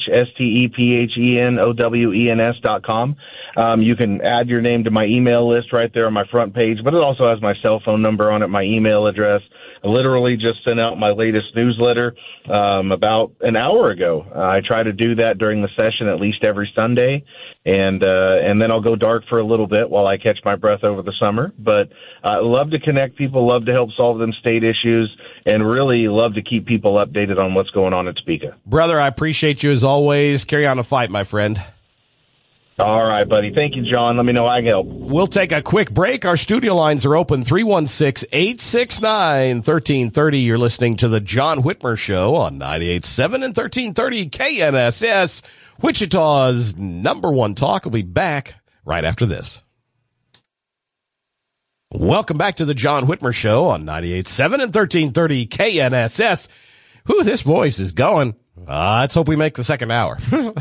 [SPEAKER 13] StephenOwens.com. You can add your name to my email list right there on my front page, but it also has my cell phone number on it, my email address. I literally just sent out my latest newsletter about an hour ago. I try to do that during the session at least every Sunday, and then I'll go dark for a little bit while I catch my breath over the summer. But I love to connect people, love to help solve them state issues, and really love to keep people updated on what's going on in Topeka.
[SPEAKER 9] Brother, I appreciate you as always. Carry on the fight, my friend.
[SPEAKER 13] All right, buddy. Thank you, John. Let me know I can help.
[SPEAKER 9] We'll take a quick break. Our studio lines are open, 316-869-1330. You're listening to the John Whitmer Show on 98.7 and 1330 KNSS, Wichita's #1 talk. We'll be back right after this. Welcome back to the John Whitmer Show on 98.7 and 1330 KNSS. Whew, this voice is going. Let's hope we make the second hour.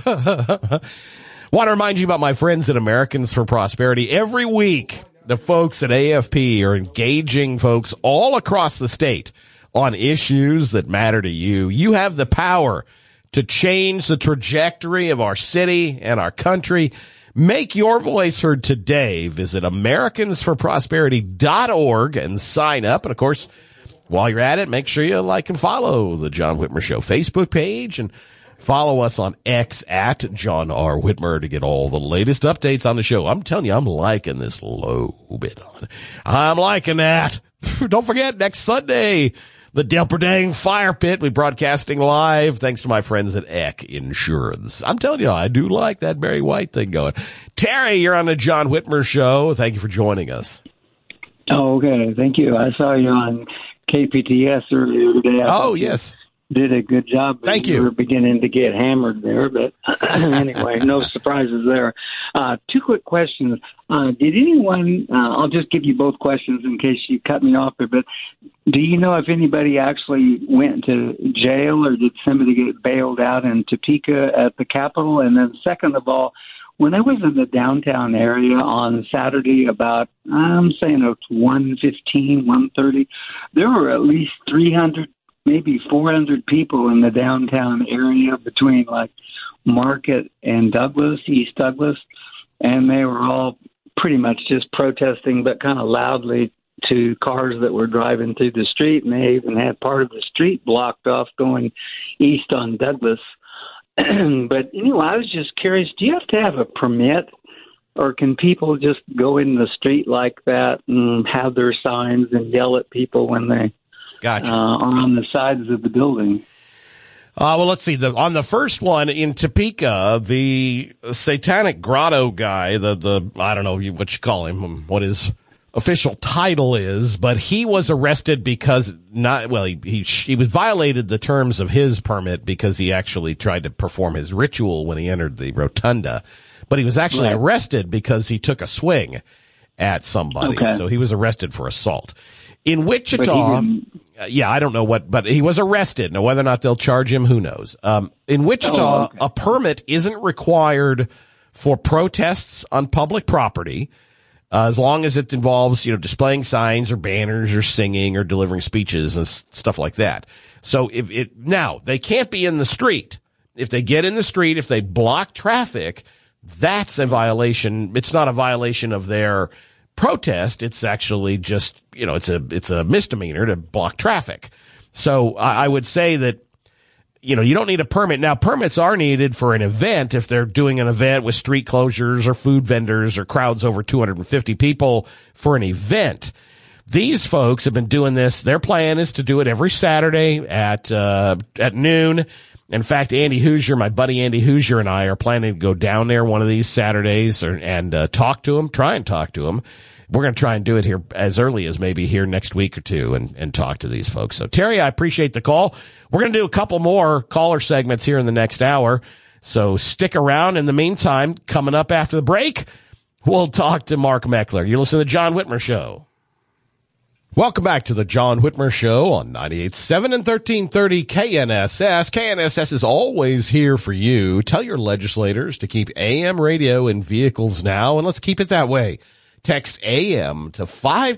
[SPEAKER 9] Want to remind you about my friends at Americans for Prosperity. Every week, the folks at AFP are engaging folks all across the state on issues that matter to you. You have the power to change the trajectory of our city and our country. Make your voice heard today. Visit AmericansForProsperity.org and sign up. And, of course, while you're at it, make sure you like and follow the John Whitmer Show Facebook page and follow us on X at John R. Whitmer to get all the latest updates on the show. I'm telling you, I'm liking this low bit on it. I'm liking that. Don't forget, next Sunday, the Delperdang Fire Pit. We're broadcasting live thanks to my friends at Eck Insurance. I'm telling you, I do like that Barry White thing going. Terry, you're on the John Whitmer Show. Thank you for joining us.
[SPEAKER 14] Oh, okay. Thank you. I saw you on KPTS earlier today.
[SPEAKER 9] Oh, yes.
[SPEAKER 14] Did a good job.
[SPEAKER 9] Thank you.
[SPEAKER 14] You were beginning to get hammered there, but anyway, no surprises there. Two quick questions. Did anyone, I'll just give you both questions in case you cut me off there, but do you know if anybody actually went to jail or did somebody get bailed out in Topeka at the Capitol? And then second of all, when I was in the downtown area on Saturday about, I'm saying it's 1:15, 1:30, there were at least 300, maybe 400 people in the downtown area between like Market and Douglas, East Douglas, and they were all pretty much just protesting, but kind of loudly to cars that were driving through the street, and they even had part of the street blocked off going east on Douglas. But anyway, I was just curious, do you have to have a permit, or can people just go in the street like that and have their signs and yell at people when they
[SPEAKER 9] Gotcha.
[SPEAKER 14] Are on the sides of the building?
[SPEAKER 9] Well, let's see. On the first one in Topeka, the Satanic Grotto guy, the I don't know what you call him, what his official title is, but he was arrested because he was violated the terms of his permit because he actually tried to perform his ritual when he entered the rotunda. But he was actually arrested because he took a swing at somebody. Okay. So he was arrested for assault. In Wichita, I don't know but he was arrested. Now, whether or not they'll charge him, who knows? In Wichita, a permit isn't required for protests on public property, as long as it involves, displaying signs or banners or singing or delivering speeches and stuff like that. So now they can't be in the street. If they get in the street, if they block traffic, that's a violation. It's not a violation of their protest. It's actually just, it's a misdemeanor to block traffic. So I would say that, you don't need a permit. Now, permits are needed for an event if they're doing an event with street closures or food vendors or crowds over 250 people for an event. These folks have been doing this. Their plan is to do it every Saturday at noon. In fact, Andy Hoosier, my buddy Andy Hoosier, and I are planning to go down there one of these Saturdays and talk to him, try and talk to him. We're going to try and do it here as early as maybe here next week or two and talk to these folks. So, Terry, I appreciate the call. We're going to do a couple more caller segments here in the next hour. So stick around. In the meantime, coming up after the break, we'll talk to Mark Meckler. You listen to the John Whitmer Show. Welcome back to the John Whitmer Show on 98.7 and 1330 KNSS. KNSS is always here for you. Tell your legislators to keep AM radio in vehicles now, and let's keep it that way. Text AM to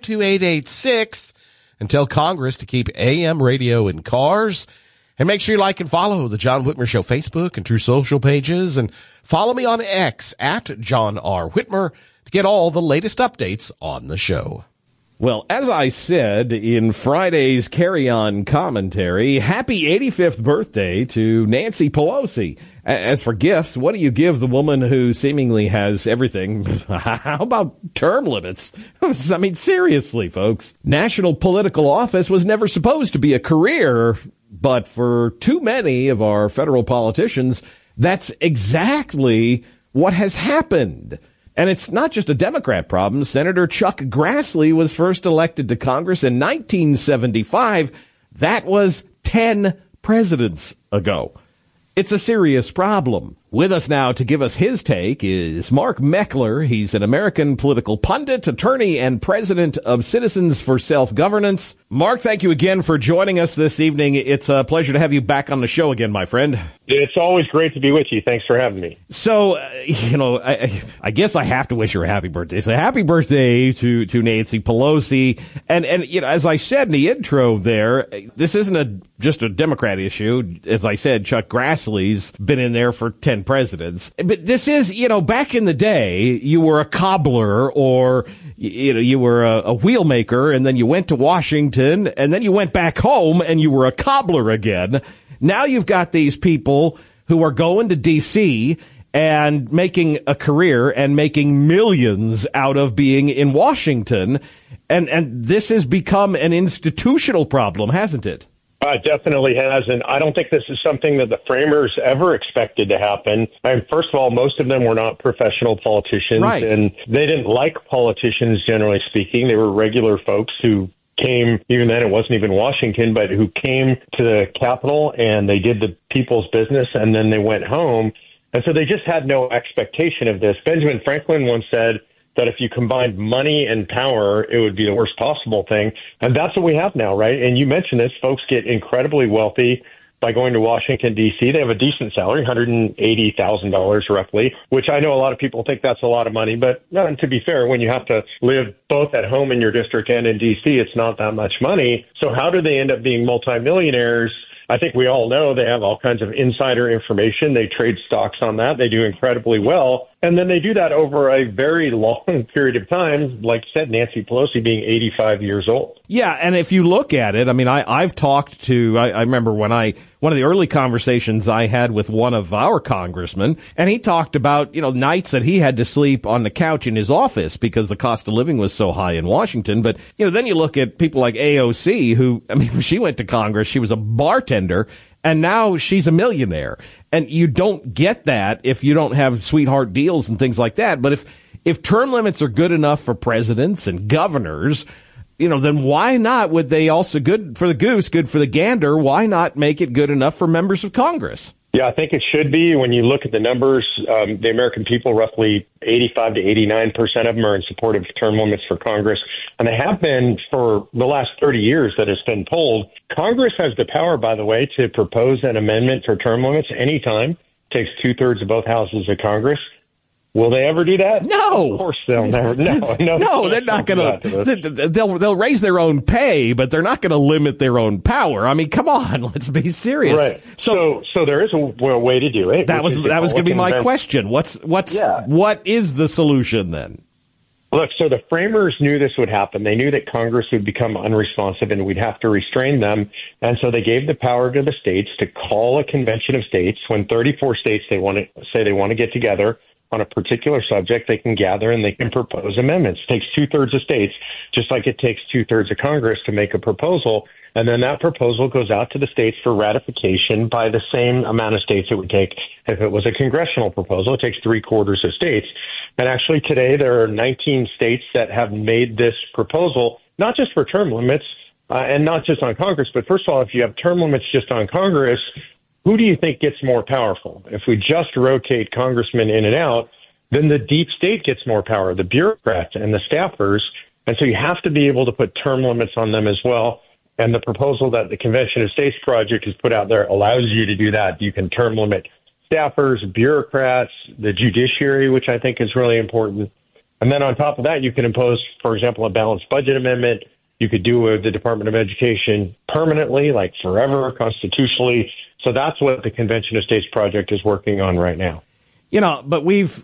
[SPEAKER 9] 52886 and tell Congress to keep AM radio in cars. And make sure you like and follow the John Whitmer Show Facebook and True Social pages. And follow me on X at John R. Whitmer to get all the latest updates on the show. Well, as I said in Friday's Carry On commentary, happy 85th birthday to Nancy Pelosi. As for gifts, what do you give the woman who seemingly has everything? How about term limits? I mean, seriously, folks. National political office was never supposed to be a career, but for too many of our federal politicians, that's exactly what has happened. And it's not just a Democrat problem. Senator Chuck Grassley was first elected to Congress in 1975. That was 10 presidents ago. It's a serious problem. With us now to give us his take is Mark Meckler. He's an American political pundit, attorney, and president of Citizens for Self-Governance. Mark, thank you again for joining us this evening. It's a pleasure to have you back on the show again, my friend.
[SPEAKER 15] It's always great to be with you. Thanks for having me.
[SPEAKER 9] So, I guess I have to wish her a happy birthday. So happy birthday to Nancy Pelosi. And as I said in the intro there, this isn't just a Democrat issue. As I said, Chuck Grassley's been in there for 10 presidents. But this is, back in the day, you were a cobbler or, you were a wheel maker, and then you went to Washington, and then you went back home and you were a cobbler again. Now you've got these people who are going to D.C. and making a career and making millions out of being in Washington. And this has become an institutional problem, hasn't it?
[SPEAKER 15] It definitely has, and I don't think this is something that the framers ever expected to happen. First of all, most of them were not professional politicians, right, and they didn't like politicians, generally speaking. They were regular folks who came, even then it wasn't even Washington, but who came to the Capitol and they did the people's business and then they went home. And so they just had no expectation of this. Benjamin Franklin once said that if you combined money and power, it would be the worst possible thing. And that's what we have now, right? And you mentioned this, folks get incredibly wealthy by going to Washington, D.C. They have a decent salary, $180,000 roughly, which I know a lot of people think that's a lot of money. But to be fair, when you have to live both at home in your district and in D.C., it's not that much money. So how do they end up being multimillionaires? I think we all know they have all kinds of insider information. They trade stocks on that. They do incredibly well. And then they do that over a very long period of time, like you said, Nancy Pelosi being 85 years old.
[SPEAKER 9] Yeah, and if you look at it, I've talked to, I remember one of the early conversations I had with one of our congressmen, and he talked about, nights that he had to sleep on the couch in his office because the cost of living was so high in Washington. But, then you look at people like AOC, who, when she went to Congress, she was a bartender, and now she's a millionaire. And you don't get that if you don't have sweetheart deals and things like that. But if term limits are good enough for presidents and governors, then why not would they also, good for the goose, good for the gander, why not make it good enough for members of Congress?
[SPEAKER 15] Yeah, I think it should be. When you look at the numbers, the American people, roughly 85 to 89% of them are in support of term limits for Congress. And they have been for the last 30 years that it's been polled. Congress has the power, by the way, to propose an amendment for term limits anytime. It takes 2/3 of both houses of Congress. Will they ever do that?
[SPEAKER 9] No.
[SPEAKER 15] Of course they'll never.
[SPEAKER 9] No, they're not going to. They'll raise their own pay, but they're not going to limit their own power. Come on, let's be serious.
[SPEAKER 15] Right. So there is a way to do it.
[SPEAKER 9] That was going to be my question. What is the solution then?
[SPEAKER 15] Look, so the framers knew this would happen. They knew that Congress would become unresponsive and we'd have to restrain them. And so they gave the power to the states to call a convention of states. When 34 states they want to get together on a particular subject, they can gather and they can propose amendments. It takes 2/3 of states, just like it takes 2/3 of Congress to make a proposal. And then that proposal goes out to the states for ratification by the same amount of states it would take if it was a congressional proposal. It takes 3/4 of states. And actually today there are 19 states that have made this proposal, not just for term limits and not just on Congress, but first of all, if you have term limits just on Congress, who do you think gets more powerful? If we just rotate congressmen in and out, then the deep state gets more power, the bureaucrats and the staffers. And so you have to be able to put term limits on them as well. And the proposal that the Convention of States Project has put out there allows you to do that. You can term limit staffers, bureaucrats, the judiciary, which I think is really important. And then on top of that, you can impose, for example, a balanced budget amendment. You could do the Department of Education permanently, like forever, constitutionally. So that's what the Convention of States Project is working on right now.
[SPEAKER 9] But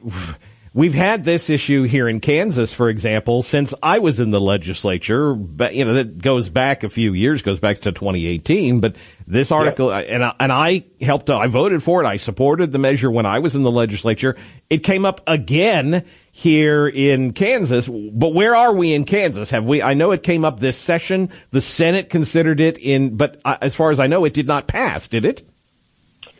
[SPEAKER 9] we've had this issue here in Kansas, for example, since I was in the legislature. But that goes back a few years, goes back to 2018. But this article, and I helped. I voted for it. I supported the measure when I was in the legislature. It came up again here in Kansas. But where are we in Kansas? I know it came up this session. The Senate considered it but as far as I know, it did not pass, did it?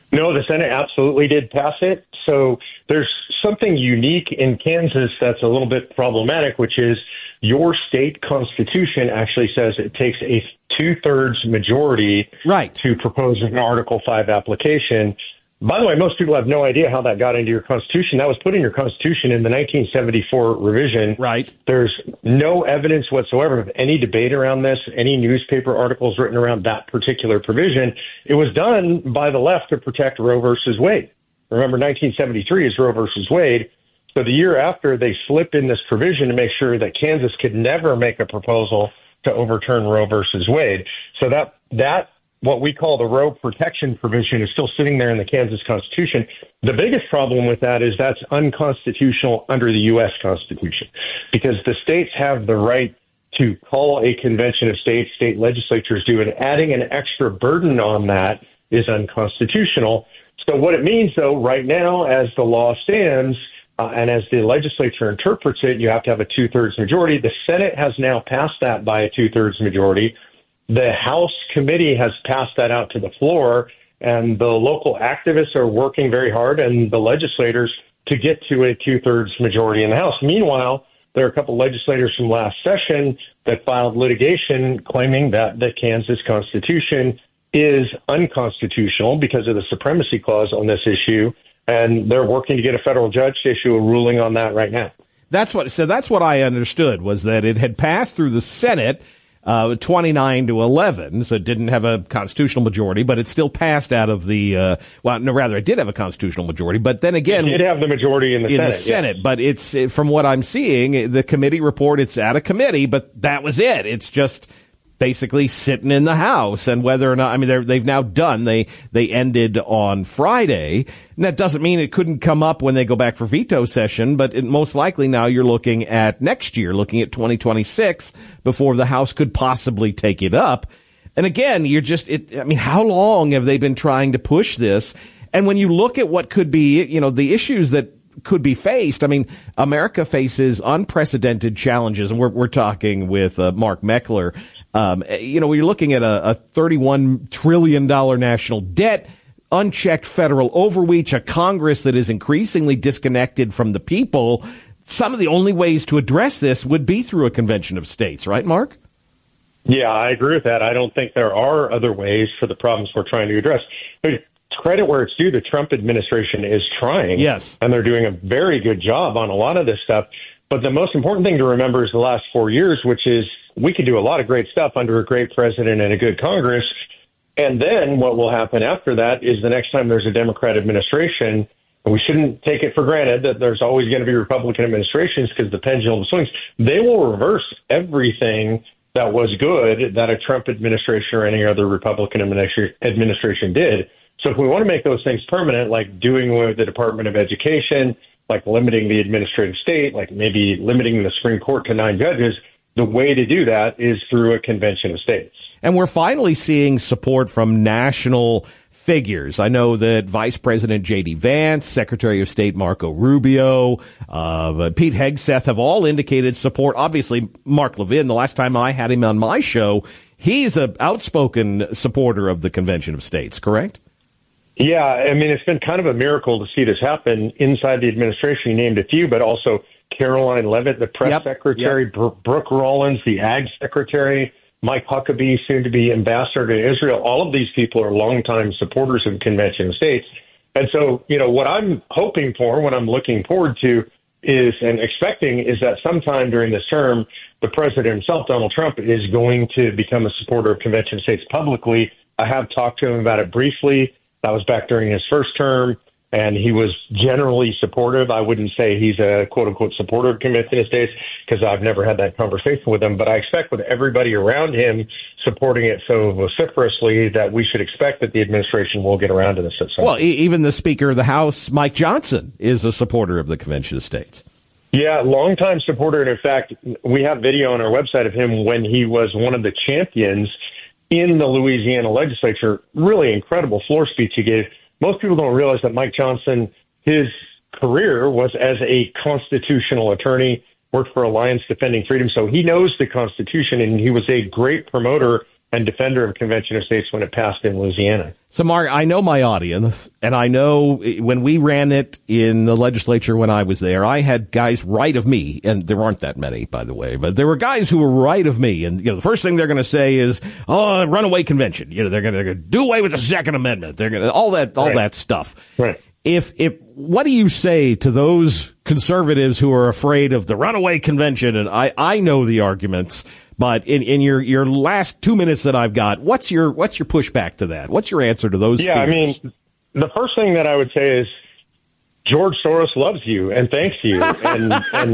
[SPEAKER 15] No, the Senate absolutely did pass it. So there's something unique in Kansas that's a little bit problematic, which is your state constitution actually says it takes a 2/3 majority to propose an Article 5 application. By the way, most people have no idea how that got into your Constitution. That was put in your Constitution in the 1974 revision.
[SPEAKER 9] Right.
[SPEAKER 15] There's no evidence whatsoever of any debate around this, any newspaper articles written around that particular provision. It was done by the left to protect Roe versus Wade. Remember, 1973 is Roe versus Wade. So the year after, they slip in this provision to make sure that Kansas could never make a proposal to overturn Roe versus Wade. So that what we call the Roe protection provision is still sitting there in the Kansas Constitution. The biggest problem with that is that's unconstitutional under the U.S. Constitution, because the states have the right to call a convention of states, state legislatures do, and adding an extra burden on that is unconstitutional. So what it means, though, right now, as the law stands, and as the legislature interprets it, you have to have a 2/3 majority. The Senate has now passed that by a 2/3 majority. The House committee has passed that out to the floor, and the local activists are working very hard, and the legislators, to get to a 2/3 majority in the House. Meanwhile, there are a couple legislators from last session that filed litigation claiming that the Kansas Constitution is unconstitutional because of the supremacy clause on this issue, and they're working to get a federal judge to issue a ruling on that right now.
[SPEAKER 9] That's what I understood, was that it had passed through the Senate 29-11, so it didn't have a constitutional majority, but it still passed out of the, it did have a constitutional majority, but then again...
[SPEAKER 15] It did have the majority in the
[SPEAKER 9] Senate, but it's, from what I'm seeing, the committee report, it's at a committee, but that was it. It's just basically sitting in the House, and whether or not, they've now done, they ended on Friday, and that doesn't mean it couldn't come up when they go back for veto session, but most likely now you're looking at next year, looking at 2026, before the House could possibly take it up. And again, how long have they been trying to push this? And when you look at what could be, the issues that could be faced, America faces unprecedented challenges, and we're talking with Mark Meckler. You're looking at a $31 trillion national debt, unchecked federal overreach, a Congress that is increasingly disconnected from the people. Some of the only ways to address this would be through a convention of states, right, Mark?
[SPEAKER 15] Yeah, I agree with that. I don't think there are other ways for the problems we're trying to address. But credit where it's due, the Trump administration is trying.
[SPEAKER 9] Yes.
[SPEAKER 15] And they're doing a very good job on a lot of this stuff. But the most important thing to remember is the last 4 years, which is we could do a lot of great stuff under a great president and a good Congress. And then what will happen after that is the next time there's a Democrat administration, and we shouldn't take it for granted that there's always going to be Republican administrations because the pendulum swings, they will reverse everything that was good that a Trump administration or any other Republican administration did. So if we want to make those things permanent, like doing with the Department of Education, like limiting the administrative state, like maybe limiting the Supreme Court to 9 judges, the way to do that is through a convention of states.
[SPEAKER 9] And we're finally seeing support from national figures. I know that Vice President J.D. Vance, Secretary of State Marco Rubio, Pete Hegseth have all indicated support. Obviously, Mark Levin, the last time I had him on my show, he's an outspoken supporter of the Convention of States, correct?
[SPEAKER 15] Yeah, it's been kind of a miracle to see this happen inside the administration. You named a few, but also Caroline Leavitt, the press secretary, Brooke Rollins, the ag secretary, Mike Huckabee, soon to be ambassador to Israel. All of these people are longtime supporters of the Convention of States. And so, what I'm hoping for, what I'm looking forward to is, and expecting, is that sometime during this term, the president himself, Donald Trump, is going to become a supporter of Convention of States publicly. I have talked to him about it briefly. That was back during his first term, and he was generally supportive. I wouldn't say he's a quote-unquote supporter of Convention of States because I've never had that conversation with him, but I expect with everybody around him supporting it so vociferously that we should expect that the administration will get around to this at some point.
[SPEAKER 9] Well, even the Speaker of the House, Mike Johnson, is a supporter of the Convention of States.
[SPEAKER 15] Yeah, longtime supporter, and in fact, we have video on our website of him when he was one of the champions in the Louisiana legislature. Really incredible floor speech he gave. Most people don't realize that Mike Johnson, his career was as a constitutional attorney, worked for Alliance Defending Freedom. So he knows the Constitution, and he was a great promoter and defender of Convention of States when it passed in Louisiana.
[SPEAKER 9] So, Mark, I know my audience, and I know when we ran it in the legislature when I was there, I had guys right of me, and there aren't that many, by the way, but there were guys who were right of me, and the first thing they're going to say is, "Oh, runaway convention." They're going to do away with the Second Amendment. They're going to all that stuff.
[SPEAKER 15] Right.
[SPEAKER 9] If what do you say to those conservatives who are afraid of the runaway convention? And I know the arguments, but in your last 2 minutes that I've got, what's your pushback to that? What's your answer to those?
[SPEAKER 15] Yeah,
[SPEAKER 9] fears?
[SPEAKER 15] I mean, the first thing that I would say is George Soros loves you and thanks you, and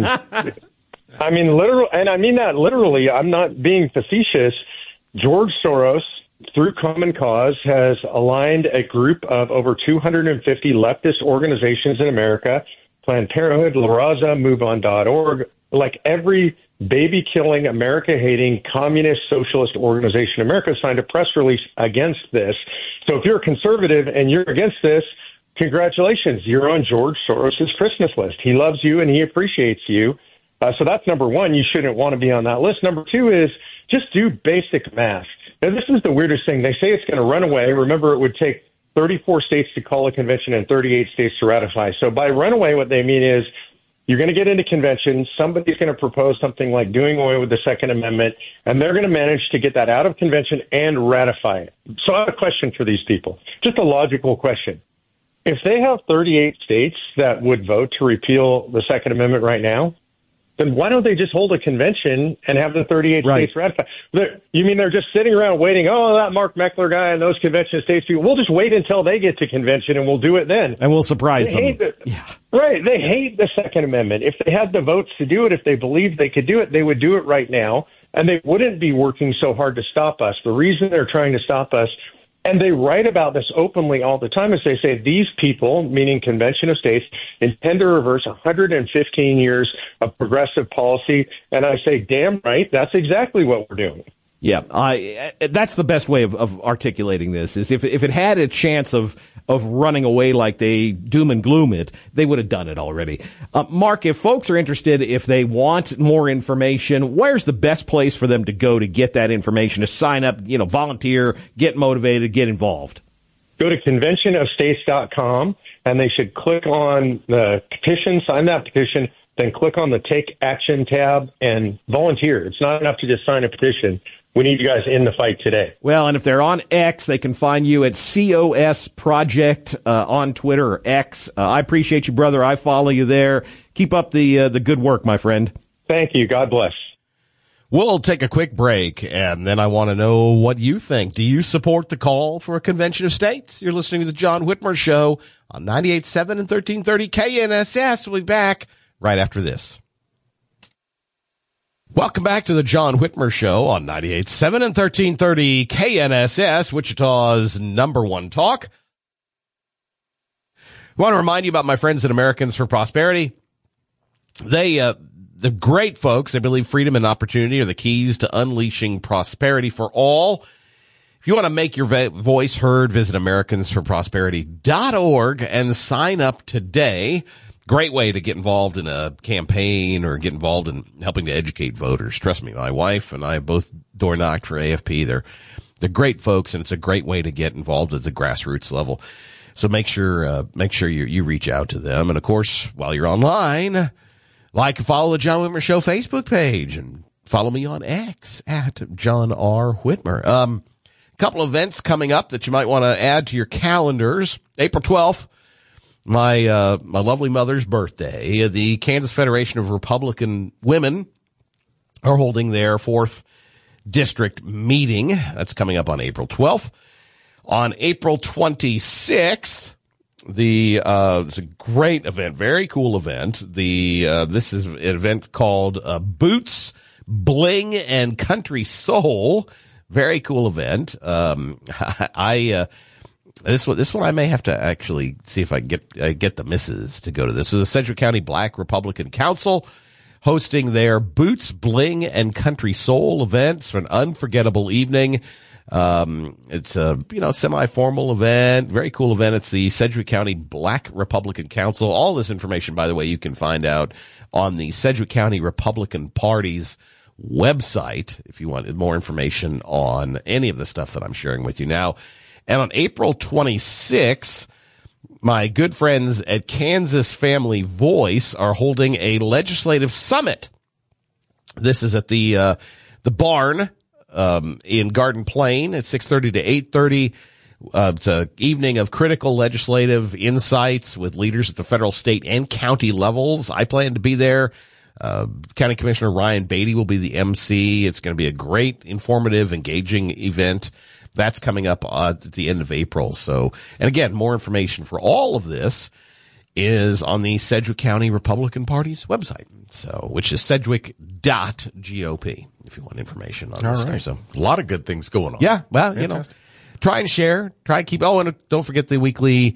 [SPEAKER 15] I mean literal, and I mean that literally. I'm not being facetious. George Soros, through Common Cause, has aligned a group of over 250 leftist organizations in America, Planned Parenthood, La Raza, MoveOn.org, like every baby-killing, America-hating, communist, socialist organization in America signed a press release against this. So if you're a conservative and you're against this, congratulations, you're on George Soros' Christmas list. He loves you and he appreciates you. So that's number one. You shouldn't want to be on that list. Number two is just do basic math. Now, this is the weirdest thing. They say it's going to run away. Remember, it would take 34 states to call a convention and 38 states to ratify. So by runaway, what they mean is you're going to get into convention. Somebody's going to propose something like doing away with the Second Amendment, and they're going to manage to get that out of convention and ratify it. So I have a question for these people, just a logical question. If they have 38 states that would vote to repeal the Second Amendment right now, then why don't they just hold a convention and have the 38 states ratify? You mean they're just sitting around waiting, oh, that Mark Meckler guy and those convention states, we'll just wait until they get to convention and we'll do it then.
[SPEAKER 9] And we'll surprise them.
[SPEAKER 15] Right. They hate the Second Amendment. If they had the votes to do it, if they believed they could do it, they would do it right now, and they wouldn't be working so hard to stop us. The reason they're trying to stop us, and they write about this openly all the time, is they say these people, meaning Convention of States, intend to reverse 115 years of progressive policy. And I say, damn right, that's exactly what we're doing.
[SPEAKER 9] Yeah, that's the best way of articulating this, is if it had a chance of running away like they doom and gloom it, they would have done it already. Mark, if folks are interested, if they want more information, where's the best place for them to go to get that information, to sign up, volunteer, get motivated, get involved?
[SPEAKER 15] Go to conventionofstates.com, and they should click on the petition, sign that petition, then click on the Take Action tab and volunteer. It's not enough to just sign a petition. We need you guys in the fight today.
[SPEAKER 9] Well, and if they're on X, they can find you at COS Project on Twitter or X. I appreciate you, brother. I follow you there. Keep up the good work, my friend.
[SPEAKER 15] Thank you. God bless.
[SPEAKER 9] We'll take a quick break, and then I want to know what you think. Do you support the call for a Convention of States? You're listening to the John Whitmer Show on 98.7 and 1330 KNSS. We'll be back right after this. Welcome back to the John Whitmer Show on 98.7 and 1330 KNSS, Wichita's #1 talk. I want to remind you about my friends at Americans for Prosperity. They're great folks. They believe freedom and opportunity are the keys to unleashing prosperity for all. If you want to make your voice heard, visit AmericansForProsperity.org and sign up today. Great way to get involved in a campaign or get involved in helping to educate voters. Trust me, my wife and I both door knocked for AFP. They're great folks, and it's a great way to get involved at the grassroots level. So make sure you reach out to them. And of course, while you're online, like and follow the John Whitmer Show Facebook page, and follow me on X at John R. Whitmer. A couple events coming up that you might want to add to your calendars. April 12th. My lovely mother's birthday. The Kansas Federation of Republican Women are holding their 4th district meeting. That's coming up on April 12th. On April 26th, it's a great event, very cool event. This is an event called Boots, Bling, and Country Soul. Very cool event. This one I may have to actually see if I get the missus to go to this. This is the Central County Black Republican Council hosting their Boots, Bling, and Country Soul events for an unforgettable evening. It's a semi-formal event, very cool event. It's the Sedgwick County Black Republican Council. All this information, by the way, you can find out on the Sedgwick County Republican Party's website if you want more information on any of the stuff that I'm sharing with you now. And on April 26th, my good friends at Kansas Family Voice are holding a legislative summit. This is at the barn in Garden Plain at 6:30 to 8:30. It's an evening of critical legislative insights with leaders at the federal, state, and county levels. I plan to be there. County Commissioner Ryan Beatty will be the MC. It's going to be a great, informative, engaging event. That's coming up at the end of April. So, and again, more information for all of this is on the Sedgwick County Republican Party's website. So, which is sedgwick.gop if you want information on this stuff. So,
[SPEAKER 10] a lot of good things going on.
[SPEAKER 9] Yeah. Well, fantastic. Try and share, try and keep, and don't forget the weekly,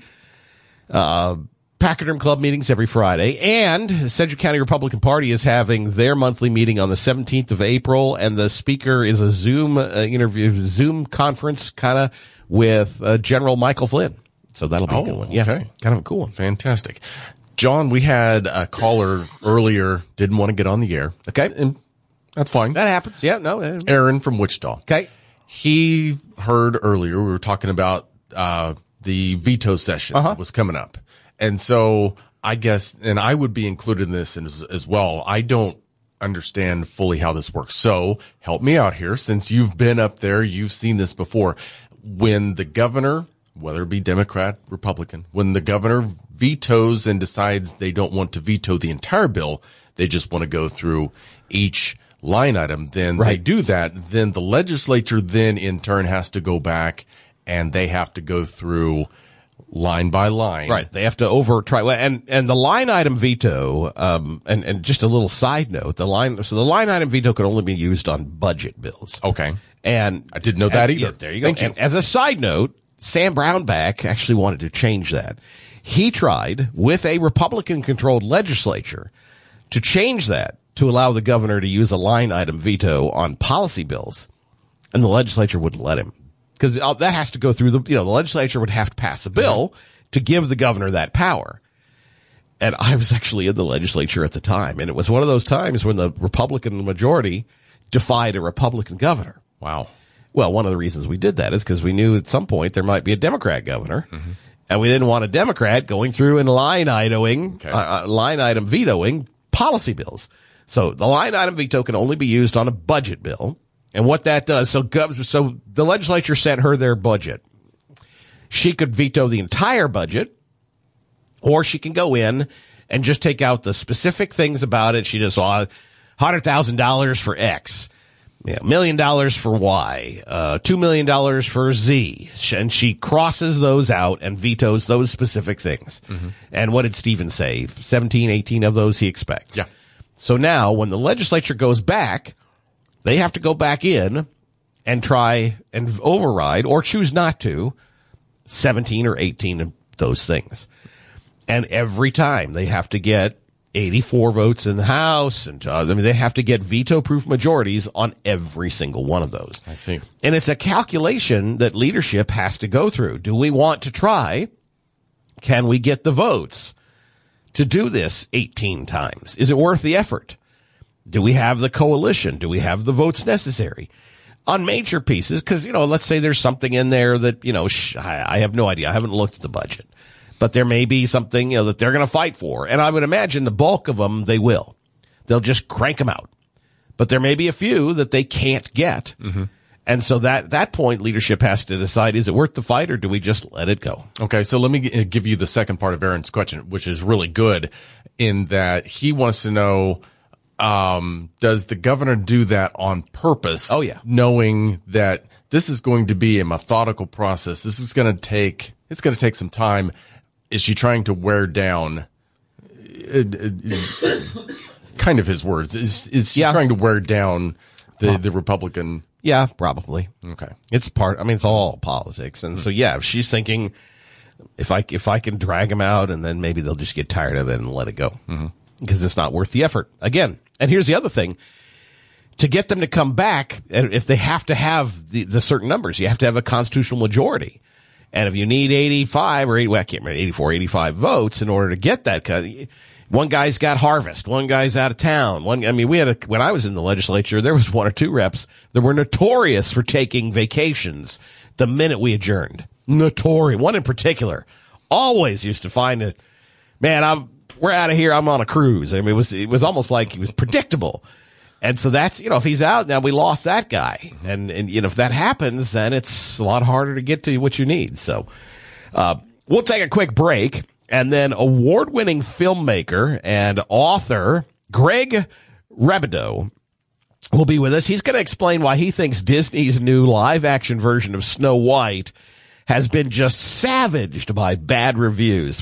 [SPEAKER 9] Pachyderm Club meetings every Friday. And the Sedgwick County Republican Party is having their monthly meeting on the 17th of April. And the speaker is a Zoom Zoom conference kind of with General Michael Flynn. So that'll be a good one. Yeah. Okay. Kind of a cool one.
[SPEAKER 10] Fantastic. John, we had a caller earlier, didn't want to get on the air.
[SPEAKER 9] Okay.
[SPEAKER 10] And that's fine.
[SPEAKER 9] That happens. Yeah. No.
[SPEAKER 10] Aaron from Wichita.
[SPEAKER 9] Okay.
[SPEAKER 10] He heard earlier, we were talking about, the veto session that was coming up. And so I guess, and I would be included in this as well. I don't understand fully how this works. So help me out here. Since you've been up there, you've seen this before. When the governor, whether it be Democrat, Republican, when the governor vetoes and decides they don't want to veto the entire bill, they just want to go through each line item, then they do that. Then the legislature then in turn has to go back and they have to go through line by line.
[SPEAKER 9] Right. They have to and the line item veto, and just a little side note, the line item veto could only be used on budget bills.
[SPEAKER 10] Okay.
[SPEAKER 9] And
[SPEAKER 10] I didn't know that either.
[SPEAKER 9] Yeah, there you go. Thank you. And as a side note, Sam Brownback actually wanted to change that. He tried with a Republican controlled legislature to change that to allow the governor to use a line item veto on policy bills, and the legislature wouldn't let him. Because that has to go through the legislature would have to pass a bill to give the governor that power. And I was actually in the legislature at the time, and it was one of those times when the Republican majority defied a Republican governor.
[SPEAKER 10] Wow.
[SPEAKER 9] Well, one of the reasons we did that is because we knew at some point there might be a Democrat governor, and we didn't want a Democrat going through and line item vetoing policy bills. So the line item veto can only be used on a budget bill. And what that does, so the legislature sent her their budget. She could veto the entire budget, or she can go in and just take out the specific things about it. She just saw $100,000 for X, $1 million for Y, $2 million for Z. And she crosses those out and vetoes those specific things. And what did Stephen say? 17, 18 of those he expects.
[SPEAKER 10] Yeah.
[SPEAKER 9] So now when the legislature goes back, they have to go back in and try and override or choose not to 17 or 18 of those things. And every time they have to get 84 votes in the House. And they have to get veto-proof majorities on every single one of those.
[SPEAKER 10] I see.
[SPEAKER 9] And it's a calculation that leadership has to go through. Do we want to try? Can we get the votes to do this 18 times? Is it worth the effort? Do we have the coalition? Do we have the votes necessary? On major pieces, because, let's say there's something in there that, I have no idea. I haven't looked at the budget. But there may be something, that they're going to fight for. And I would imagine the bulk of them, they will. They'll just crank them out. But there may be a few that they can't get. And so that point, leadership has to decide, is it worth the fight or do we just let it go?
[SPEAKER 10] Okay, so let me give you the second part of Aaron's question, which is really good in that he wants to know, does the governor do that on purpose?
[SPEAKER 9] Oh, yeah.
[SPEAKER 10] Knowing that this is going to be a methodical process. This is going to take some time. Is she trying to wear down, kind of his words, is she trying to wear down the Republican?
[SPEAKER 9] Yeah, probably.
[SPEAKER 10] Okay.
[SPEAKER 9] It's all politics. And so, she's thinking if I can drag them out and then maybe they'll just get tired of it and let it go because it's not worth the effort. Again, and here's the other thing. To get them to come back, if they have to have the certain numbers, you have to have a constitutional majority. And if you need 85 or 84, 85 votes in order to get that, One guy's got harvest. One guy's out of town. when I was in the legislature, there was 1 or 2 reps that were notorious for taking vacations the minute we adjourned. Notorious. One in particular always used to find it. Man, we're out of here. I'm on a cruise. I mean, it was almost like he was predictable. And so that's, if he's out now, we lost that guy. And if that happens, then it's a lot harder to get to what you need. So, we'll take a quick break, and then award-winning filmmaker and author Greg Rabideau will be with us. He's going to explain why he thinks Disney's new live-action version of Snow White has been just savaged by bad reviews.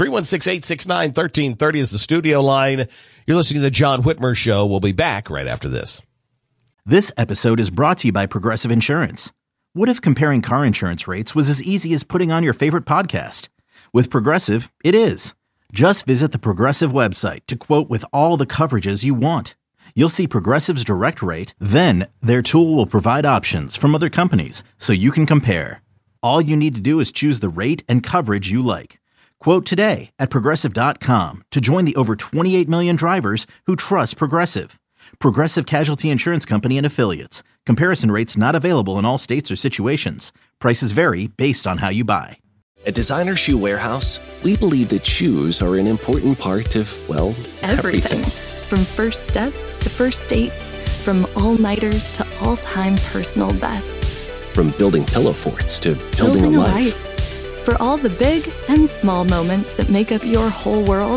[SPEAKER 9] 316-869-1330 is the studio line. You're listening to the John Whitmer Show. We'll be back right after this.
[SPEAKER 1] This episode is brought to you by Progressive Insurance. What if comparing car insurance rates was as easy as putting on your favorite podcast? With Progressive, it is. Just visit the Progressive website to quote with all the coverages you want. You'll see Progressive's direct rate, then their tool will provide options from other companies so you can compare. All you need to do is choose the rate and coverage you like. Quote today at Progressive.com to join the over 28 million drivers who trust Progressive. Progressive Casualty Insurance Company and Affiliates. Comparison rates not available in all states or situations. Prices vary based on how you buy.
[SPEAKER 16] At Designer Shoe Warehouse, we believe that shoes are an important part of, well, everything.
[SPEAKER 11] From first steps to first dates, from all-nighters to all-time personal bests.
[SPEAKER 16] From building pillow forts to building a life.
[SPEAKER 11] For all the big and small moments that make up your whole world,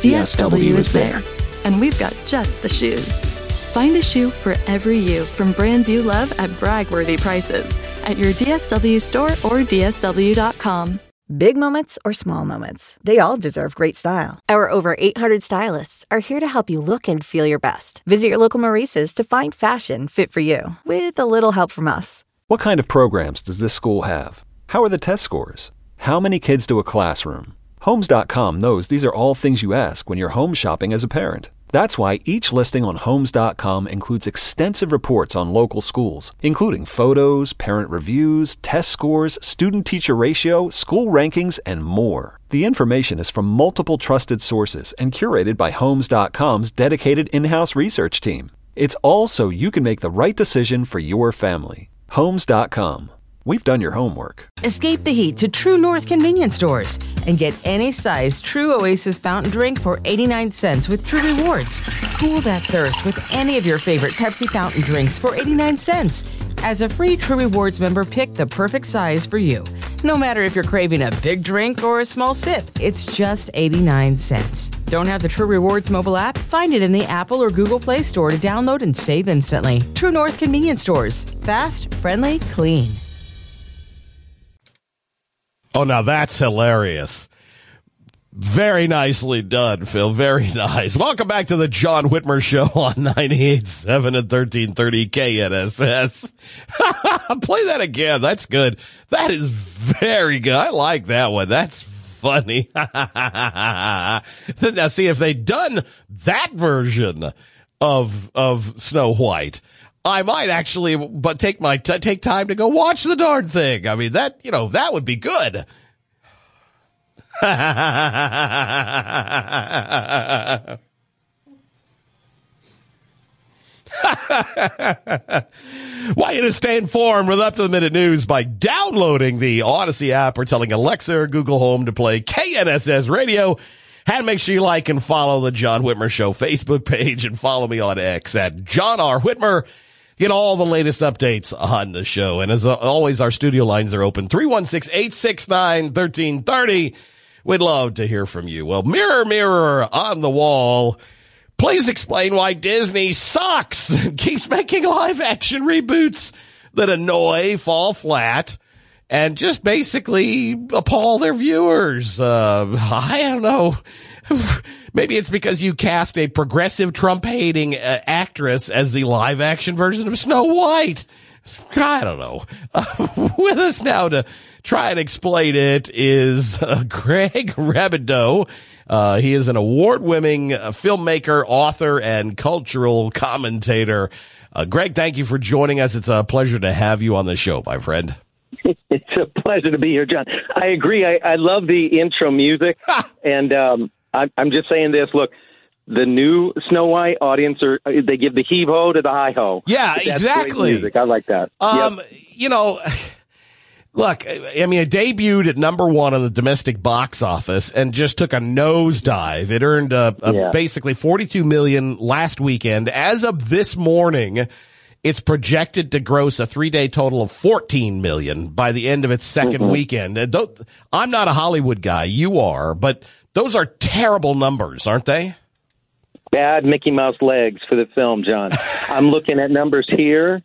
[SPEAKER 11] DSW is there. And we've got just the shoes. Find a shoe for every you from brands you love at brag-worthy prices at your DSW store or DSW.com.
[SPEAKER 7] Big moments or small moments, they all deserve great style. Our over 800 stylists are here to help you look and feel your best. Visit your local Maurice's to find fashion fit for you, with a little help from us.
[SPEAKER 8] What kind of programs does this school have? How are the test scores? How many kids do a classroom? Homes.com knows these are all things you ask when you're home shopping as a parent. That's why each listing on Homes.com includes extensive reports on local schools, including photos, parent reviews, test scores, student-teacher ratio, school rankings, and more. The information is from multiple trusted sources and curated by Homes.com's dedicated in-house research team. It's all so you can make the right decision for your family. Homes.com. We've done your homework.
[SPEAKER 12] Escape the heat to True North convenience stores and get any size True Oasis fountain drink for 89 cents with True Rewards. Cool that thirst with any of your favorite Pepsi fountain drinks for 89 cents. As a free True Rewards member, pick the perfect size for you. No matter if you're craving a big drink or a small sip, it's just 89 cents. Don't have the True Rewards mobile app? Find it in the Apple or Google Play Store to download and save instantly. True North convenience stores. Fast, friendly, clean.
[SPEAKER 9] Oh, now that's hilarious. Very nicely done, Phil. Very nice. Welcome back to the John Whitmer Show on 98.7 and 1330 KNSS. Play that again. That's good. That is very good. I like that one. That's funny. Now, see, if they'd done that version of Snow White, I might actually, but take time to go watch the darn thing. I mean, that would be good. Want you to stay informed with up-to-the-minute news by downloading the Odyssey app or telling Alexa or Google Home to play KNSS Radio. And make sure you like and follow the John Whitmer Show Facebook page and follow me on X at John R. Whitmer. Get all the latest updates on the show. And as always, our studio lines are open. 316-869-1330. We'd love to hear from you. Well, mirror, mirror on the wall, please explain why Disney sucks and keeps making live-action reboots that annoy, fall flat, and just basically appall their viewers. I don't know. Maybe it's because you cast a progressive Trump-hating actress as the live-action version of Snow White. I don't know. With us now to try and explain it is Greg Rabideau. He is an award-winning filmmaker, author, and cultural commentator. Greg, thank you for joining us. It's a pleasure to have you on the show, my friend.
[SPEAKER 17] It's a pleasure to be here, John. I agree. I love the intro music, and I'm just saying this. Look, the new Snow White audience, or they give the heave ho to the hi ho.
[SPEAKER 9] Yeah,
[SPEAKER 17] That's
[SPEAKER 9] exactly.
[SPEAKER 17] great music. I like that. Yep.
[SPEAKER 9] You know, look, I mean, it debuted at number 1 on the domestic box office and just took a nosedive. It earned basically $42 million last weekend. As of this morning, it's projected to gross a 3-day total of $14 million by the end of its second weekend. And I'm not a Hollywood guy. You are, but those are terrible numbers, aren't they?
[SPEAKER 17] Bad Mickey Mouse legs for the film, John. I'm looking at numbers here.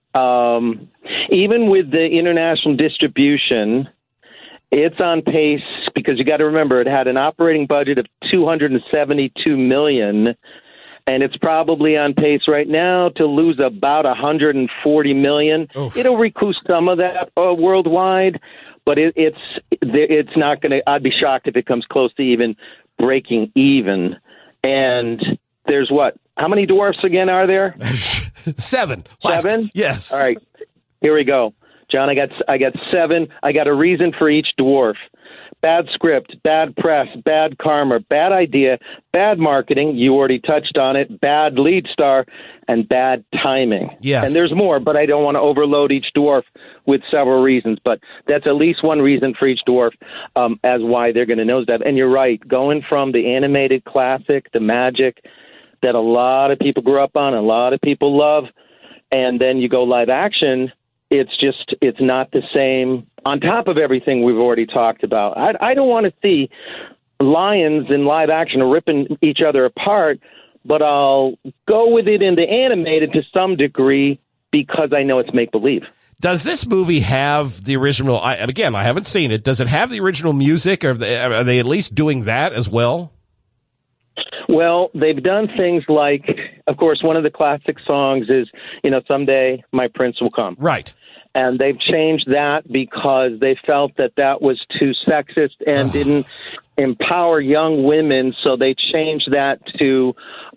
[SPEAKER 17] Even with the international distribution, it's on pace, because you got to remember it had an operating budget of $272 million, and it's probably on pace right now to lose about $140 million. Oof. It'll recoup some of that worldwide, but it's not going to. I'd be shocked if it comes close to even breaking even. And there's what? How many dwarfs again are there?
[SPEAKER 9] 7.
[SPEAKER 17] 7?
[SPEAKER 9] Yes.
[SPEAKER 17] All right. Here we go. John, I got 7. I got a reason for each dwarf. Bad script, bad press, bad karma, bad idea, bad marketing. You already touched on it. Bad lead star and bad timing.
[SPEAKER 9] Yes.
[SPEAKER 17] And there's more, but I don't want to overload each dwarf with several reasons. But that's at least one reason for each dwarf as why they're going to nosedive. And you're right. Going from the animated classic, the magic that a lot of people grew up on, a lot of people love, and then you go live action, it's not the same. On top of everything we've already talked about, I don't want to see lions in live action ripping each other apart, but I'll go with it in the animated to some degree because I know it's make-believe.
[SPEAKER 9] Does this movie have the original? Again, I haven't seen it. Does it have the original music? Or are they at least doing that as well?
[SPEAKER 17] Well, they've done things like, of course, one of the classic songs is, Someday My Prince Will Come.
[SPEAKER 9] Right.
[SPEAKER 17] And they've changed that because they felt that was too sexist and didn't empower young women. So they changed that to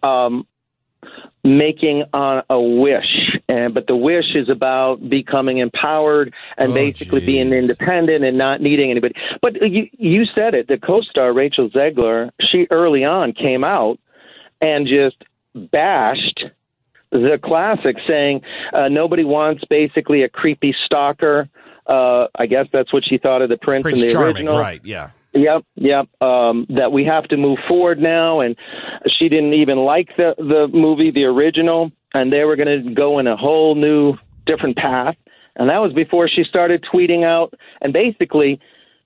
[SPEAKER 17] making a wish. But the wish is about becoming empowered and basically being independent and not needing anybody. But you said it. The co-star, Rachel Zegler, she early on came out and just bashed the classic, saying nobody wants basically a creepy stalker. I guess that's what she thought of the Prince in the
[SPEAKER 9] Charming,
[SPEAKER 17] original.
[SPEAKER 9] Right, yeah.
[SPEAKER 17] Yep. That we have to move forward now, and she didn't even like the movie, the original, and they were going to go in a whole new, different path. And that was before she started tweeting out and basically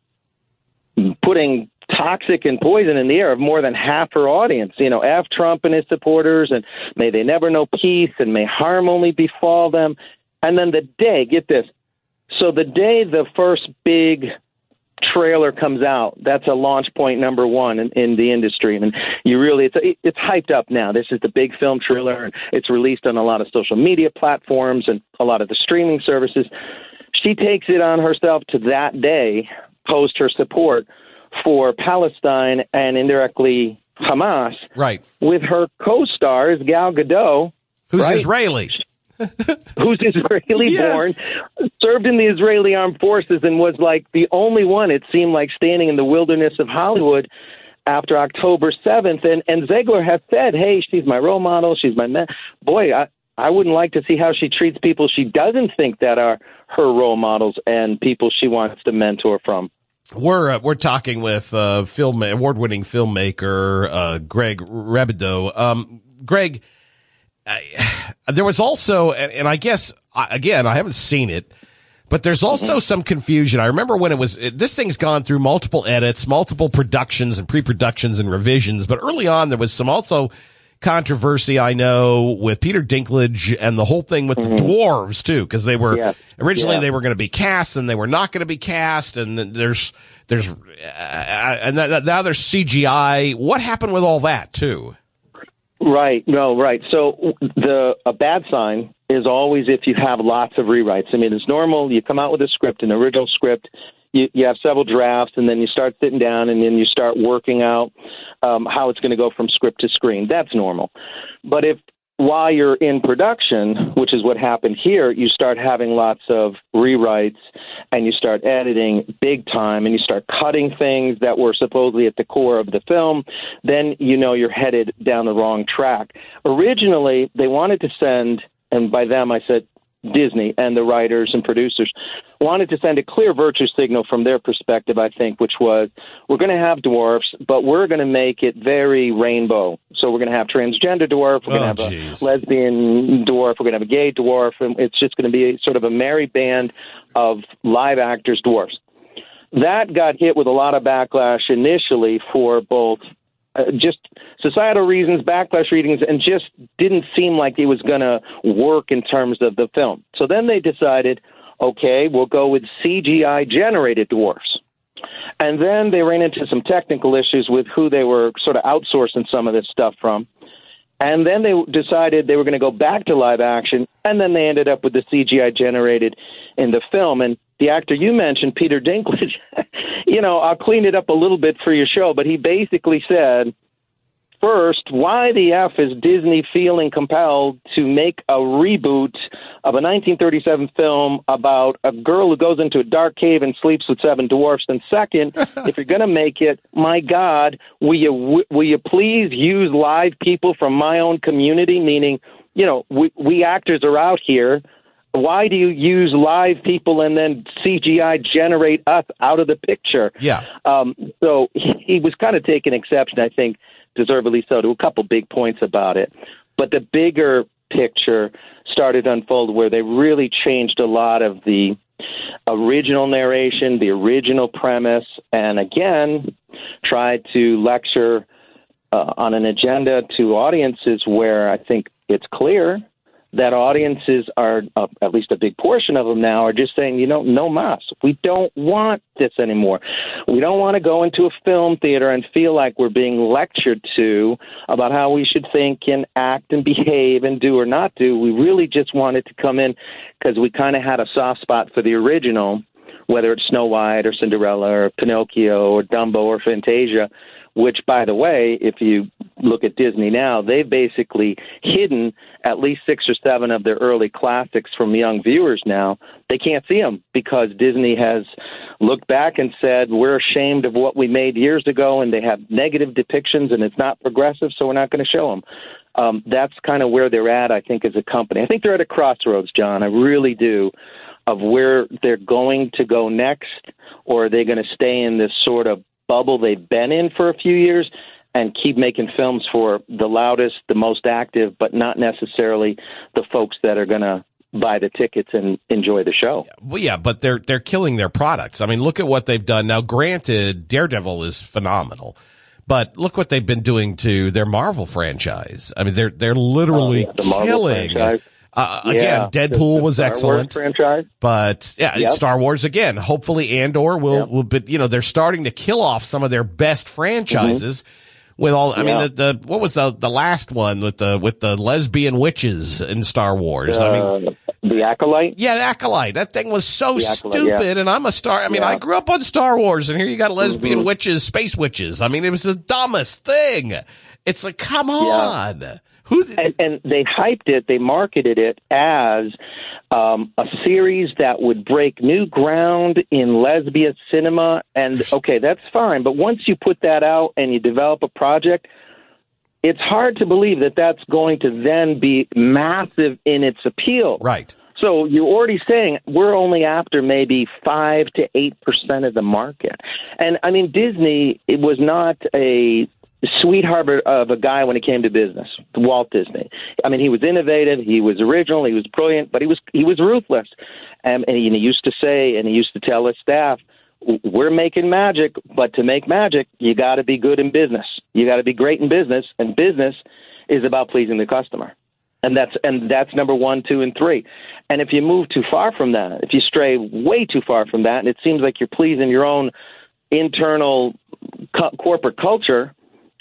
[SPEAKER 17] putting toxic and poison in the air of more than half her audience. F Trump and his supporters, and may they never know peace, and may harm only befall them. And then the day, get this, so the day the first big trailer comes out, that's a launch point number 1 in the industry. And you really, it's hyped up now. This is the big film trailer, and it's released on a lot of social media platforms and a lot of the streaming services. She takes it on herself to that day post her support for Palestine and indirectly Hamas.
[SPEAKER 9] Right.
[SPEAKER 17] With her co-stars, Gal Gadot.
[SPEAKER 9] Who's Israeli.
[SPEAKER 17] Who's Israeli born, served in the Israeli armed forces, and was like the only one, it seemed like, standing in the wilderness of Hollywood after October 7th. And Zegler has said, hey, she's my role model. She's my man. Boy, I wouldn't like to see how she treats people she doesn't think that are her role models and people she wants to mentor from.
[SPEAKER 9] We're talking with award-winning filmmaker Greg Rabideau. Greg, there was also, and I guess, again, I haven't seen it, but there's also some confusion. I remember when this thing's gone through multiple edits, multiple productions and pre-productions and revisions, but early on there was some also controversy, I know, with Peter Dinklage and the whole thing with the dwarves too, because they were originally they were going to be cast and they were not going to be cast, and now there's CGI. What happened with all that too?
[SPEAKER 17] Right. No, right. So a bad sign is always if you have lots of rewrites. I mean, it's normal. You come out with a script, an original script. You have several drafts, and then you start sitting down, and then you start working out how it's going to go from script to screen. That's normal. But if while you're in production, which is what happened here, you start having lots of rewrites and you start editing big time and you start cutting things that were supposedly at the core of the film. Then you know you're headed down the wrong track. Originally, they wanted to send, and by them I said Disney and the writers and producers, wanted to send a clear virtue signal from their perspective, I think, which was, we're going to have dwarfs, but we're going to make it very rainbow. So we're going to have transgender dwarf, we're going to have a lesbian dwarf, we're going to have a gay dwarf, and it's just going to be sort of a merry band of live actors dwarfs. That got hit with a lot of backlash initially for both just societal reasons, backlash readings, and just didn't seem like it was going to work in terms of the film. So then they decided, okay, we'll go with CGI-generated dwarfs. And then they ran into some technical issues with who they were sort of outsourcing some of this stuff from. And then they decided they were going to go back to live action, and then they ended up with the CGI-generated in the film. And the actor you mentioned, Peter Dinklage, I'll clean it up a little bit for your show, but he basically said, first, why the F is Disney feeling compelled to make a reboot of a 1937 film about a girl who goes into a dark cave and sleeps with 7 dwarfs? And second, if you're going to make it, my God, will you please use live people from my own community? Meaning, we actors are out here. Why do you use live people and then CGI generate us out of the picture?
[SPEAKER 9] Yeah.
[SPEAKER 17] So he was kind of taking exception, I think, deservedly so, to a couple big points about it. But the bigger picture started to unfold where they really changed a lot of the original narration, the original premise, and again, tried to lecture on an agenda to audiences where I think it's clear that audiences are, at least a big portion of them now, are just saying, no mas. We don't want this anymore. We don't want to go into a film theater and feel like we're being lectured to about how we should think and act and behave and do or not do. We really just wanted to come in because we kind of had a soft spot for the original, whether it's Snow White or Cinderella or Pinocchio or Dumbo or Fantasia, which, by the way, if you look at Disney now, they've basically hidden at least 6 or 7 of their early classics from young viewers now. They can't see them because Disney has looked back and said, we're ashamed of what we made years ago, and they have negative depictions, and it's not progressive, so we're not going to show them. That's kind of where they're at, I think, as a company. I think they're at a crossroads, John. I really do, of where they're going to go next, or are they going to stay in this sort of bubble they've been in for a few years and keep making films for the loudest, the most active, but not necessarily the folks that are going to buy the tickets and enjoy the show.
[SPEAKER 9] Well, yeah, but they're killing their products. I mean, look at what they've done. Now, granted, Daredevil is phenomenal, but look what they've been doing to their Marvel franchise. I mean, they're literally killing. Again, Deadpool was excellent, but Star Wars again. Hopefully, Andor will. But they're starting to kill off some of their best franchises. With all, I mean, the what was the last one with the lesbian witches in Star Wars? I mean,
[SPEAKER 17] the Acolyte.
[SPEAKER 9] Yeah, the Acolyte. That thing was so stupid, and I'm a Star. I mean, I grew up on Star Wars, and here you got lesbian witches, space witches. I mean, it was the dumbest thing. It's like, come on.
[SPEAKER 17] And they hyped it, they marketed it as a series that would break new ground in lesbian cinema. And, okay, that's fine. But once you put that out and you develop a project, it's hard to believe that that's going to then be massive in its appeal.
[SPEAKER 9] Right.
[SPEAKER 17] So you're already saying we're only after maybe 5 to 8% of the market. And, I mean, Disney, it was not a sweetheart of a guy when it came to business, Walt Disney. I mean, he was innovative, he was original, he was brilliant, but he was ruthless. And he used to say, and he used to tell his staff, we're making magic, but to make magic, you got to be good in business. You got to be great in business, and business is about pleasing the customer. And that's number 1, 2, and 3. And if you move too far from that, if you stray way too far from that, and it seems like you're pleasing your own internal corporate culture,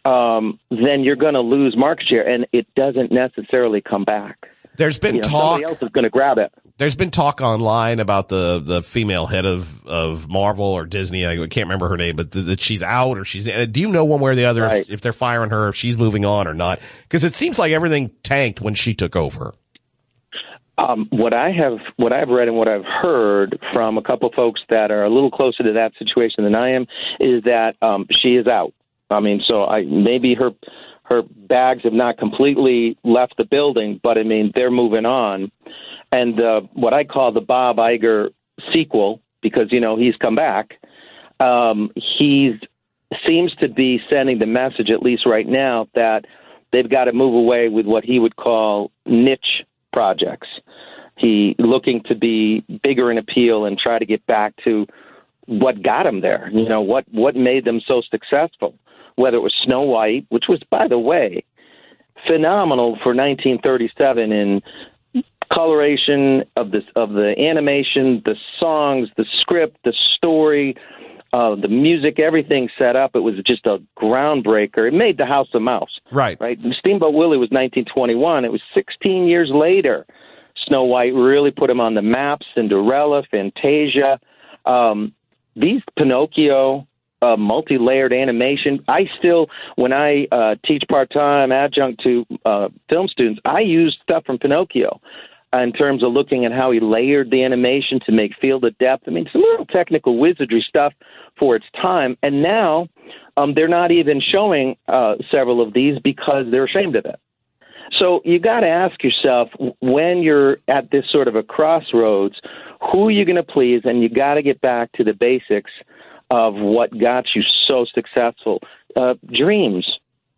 [SPEAKER 17] then you're going to lose market share, and it doesn't necessarily come back.
[SPEAKER 9] There's been talk.
[SPEAKER 17] Somebody else is going to grab it.
[SPEAKER 9] there's been talk online about the female head of Marvel or Disney. I can't remember her name, but that she's out or she's. Do you know one way or the other if they're firing her, if she's moving on or not? Because it seems like everything tanked when she took over.
[SPEAKER 17] What I've read and what I've heard from a couple folks that are a little closer to that situation than I am is that she is out. I mean, so maybe her bags have not completely left the building, but I mean they're moving on. And what I call the Bob Iger sequel, because he's come back. He seems to be sending the message, at least right now, that they've got to move away with what he would call niche projects. He looking to be bigger in appeal and try to get back to what got him there. What made them so successful. Whether it was Snow White, which was, by the way, phenomenal for 1937 in coloration of the animation, the songs, the script, the story, the music, everything set up. It was just a groundbreaker. It made the house a mouse. Right. Steamboat Willie was 1921. It was 16 years later. Snow White really put him on the map. Cinderella, Fantasia, these Pinocchio, multi-layered animation. I still, when I teach part-time adjunct to film students, I use stuff from Pinocchio in terms of looking at how he layered the animation to make feel the depth. I mean, some real technical wizardry stuff for its time. And now they're not even showing several of these because they're ashamed of it. So you got to ask yourself, when you're at this sort of a crossroads, who are you going to please? And you got to get back to the basics of what got you so successful. Dreams,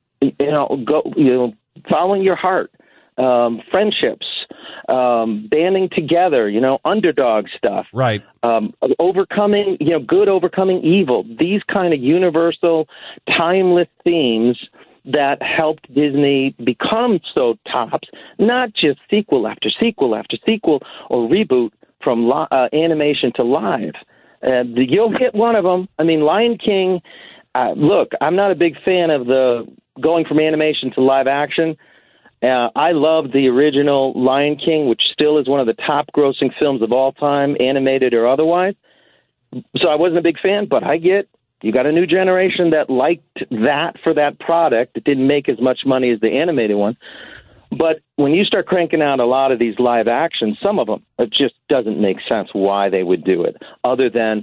[SPEAKER 17] following your heart, friendships, banding together, underdog stuff. Right. Overcoming, good overcoming evil. These kind of universal, timeless themes that helped Disney become so tops, not just sequel after sequel after sequel or reboot from animation to live. You'll hit one of them. I mean, Lion King, look, I'm not a big fan of the going from animation to live action. I love the original Lion King, which still is one of the top grossing films of all time, animated or otherwise. So I wasn't a big fan, but you got a new generation that liked that for that product. It didn't make as much money as the animated one. But when you start cranking out a lot of these live actions, some of them, it just doesn't make sense why they would do it, other than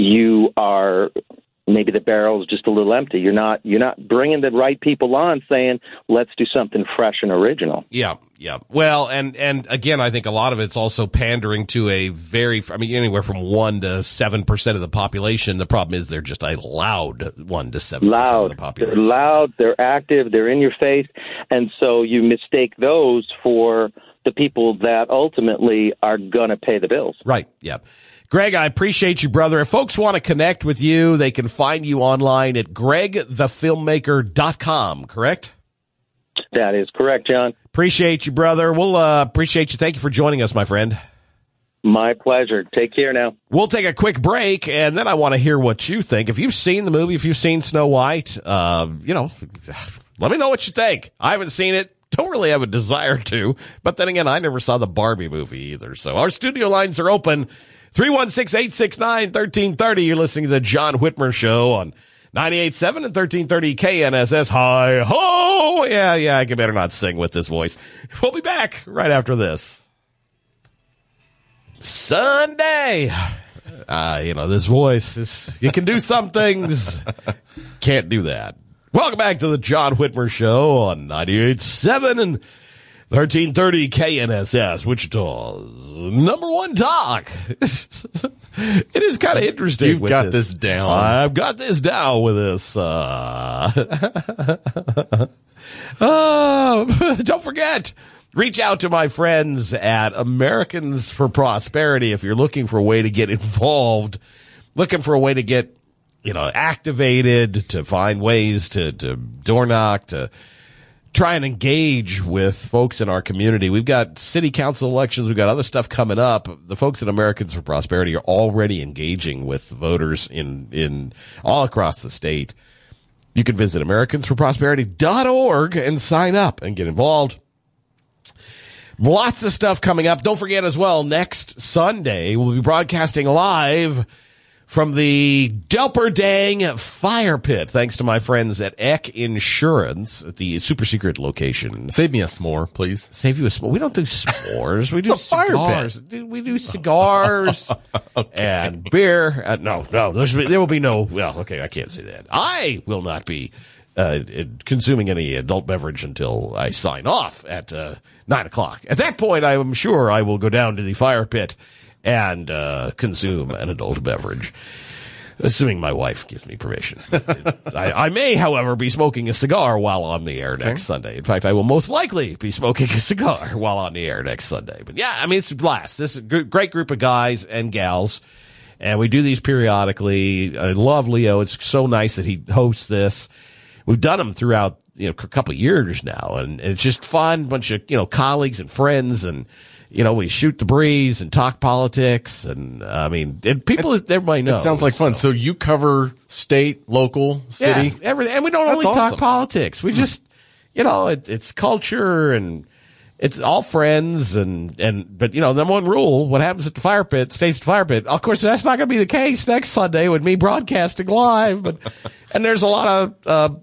[SPEAKER 17] maybe the barrel's just a little empty. You're not bringing the right people on saying, let's do something fresh and original.
[SPEAKER 9] Yeah. Well, and again, I think a lot of it's also pandering to anywhere from 1 to 7% of the population. The problem is they're just a loud 1 to 7% of the population.
[SPEAKER 17] They're loud, they're active, they're in your face, and so you mistake those for the people that ultimately are going to pay the bills.
[SPEAKER 9] Right, yeah. Greg, I appreciate you, brother. If folks want to connect with you, they can find you online at gregthefilmmaker.com, correct?
[SPEAKER 17] That is correct, John.
[SPEAKER 9] Appreciate you, brother. We'll appreciate you. Thank you for joining us, my friend.
[SPEAKER 17] My pleasure. Take care now.
[SPEAKER 9] We'll take a quick break, and then I want to hear what you think. If you've seen the movie, if you've seen Snow White, let me know what you think. I haven't seen it. Don't really have a desire to. But then again, I never saw the Barbie movie either. So our studio lines are open. 316-869-1330. You're listening to the John Whitmer Show on 98.7 and 1330 KNSS. Hi ho! Yeah, I can better not sing with this voice. We'll be back right after this. Sunday. This voice, you can do some things, can't do that. Welcome back to the John Whitmer Show on 98.7 and 1330 KNSS, Wichita's number one talk. It is kind of interesting.
[SPEAKER 10] You've got this down.
[SPEAKER 9] I've got this down with this. Don't forget, reach out to my friends at Americans for Prosperity if you're looking for a way to get involved, looking for a way to get activated, to find ways to door knock, to try and engage with folks in our community. We've got city council elections. We've got other stuff coming up. The folks at Americans for Prosperity are already engaging with voters in all across the state. You can visit AmericansForProsperity.org and sign up and get involved. Lots of stuff coming up. Don't forget as well, next Sunday, we'll be broadcasting live from the Delperdang Fire Pit, thanks to my friends at Eck Insurance at the super secret location.
[SPEAKER 10] Save me a s'more, please.
[SPEAKER 9] Save you a s'more. We don't do s'mores. We do cigars. We do cigars and beer. No, there will be no. Well, okay, I can't say that. I will not be consuming any adult beverage until I sign off at 9 o'clock. At that point, I am sure I will go down to the fire pit and consume an adult beverage, assuming my wife gives me permission. I may, however, be smoking a cigar while on the air next Sunday. In fact, I will most likely be smoking a cigar while on the air next Sunday. But yeah, I mean, it's a blast. This is a great group of guys and gals, and we do these periodically. I love Leo. It's so nice that he hosts this. We've done them throughout, a couple of years now, and it's just fun. Bunch of, colleagues and friends, and, we shoot the breeze and talk politics, and I mean, everybody knows.
[SPEAKER 10] It sounds like fun. So you cover state, local, city,
[SPEAKER 9] everything, and we don't only talk politics. We just, it's culture, and it's all friends, but number one rule: what happens at the fire pit stays at the fire pit. Of course, that's not going to be the case next Sunday with me broadcasting live, and there's a lot of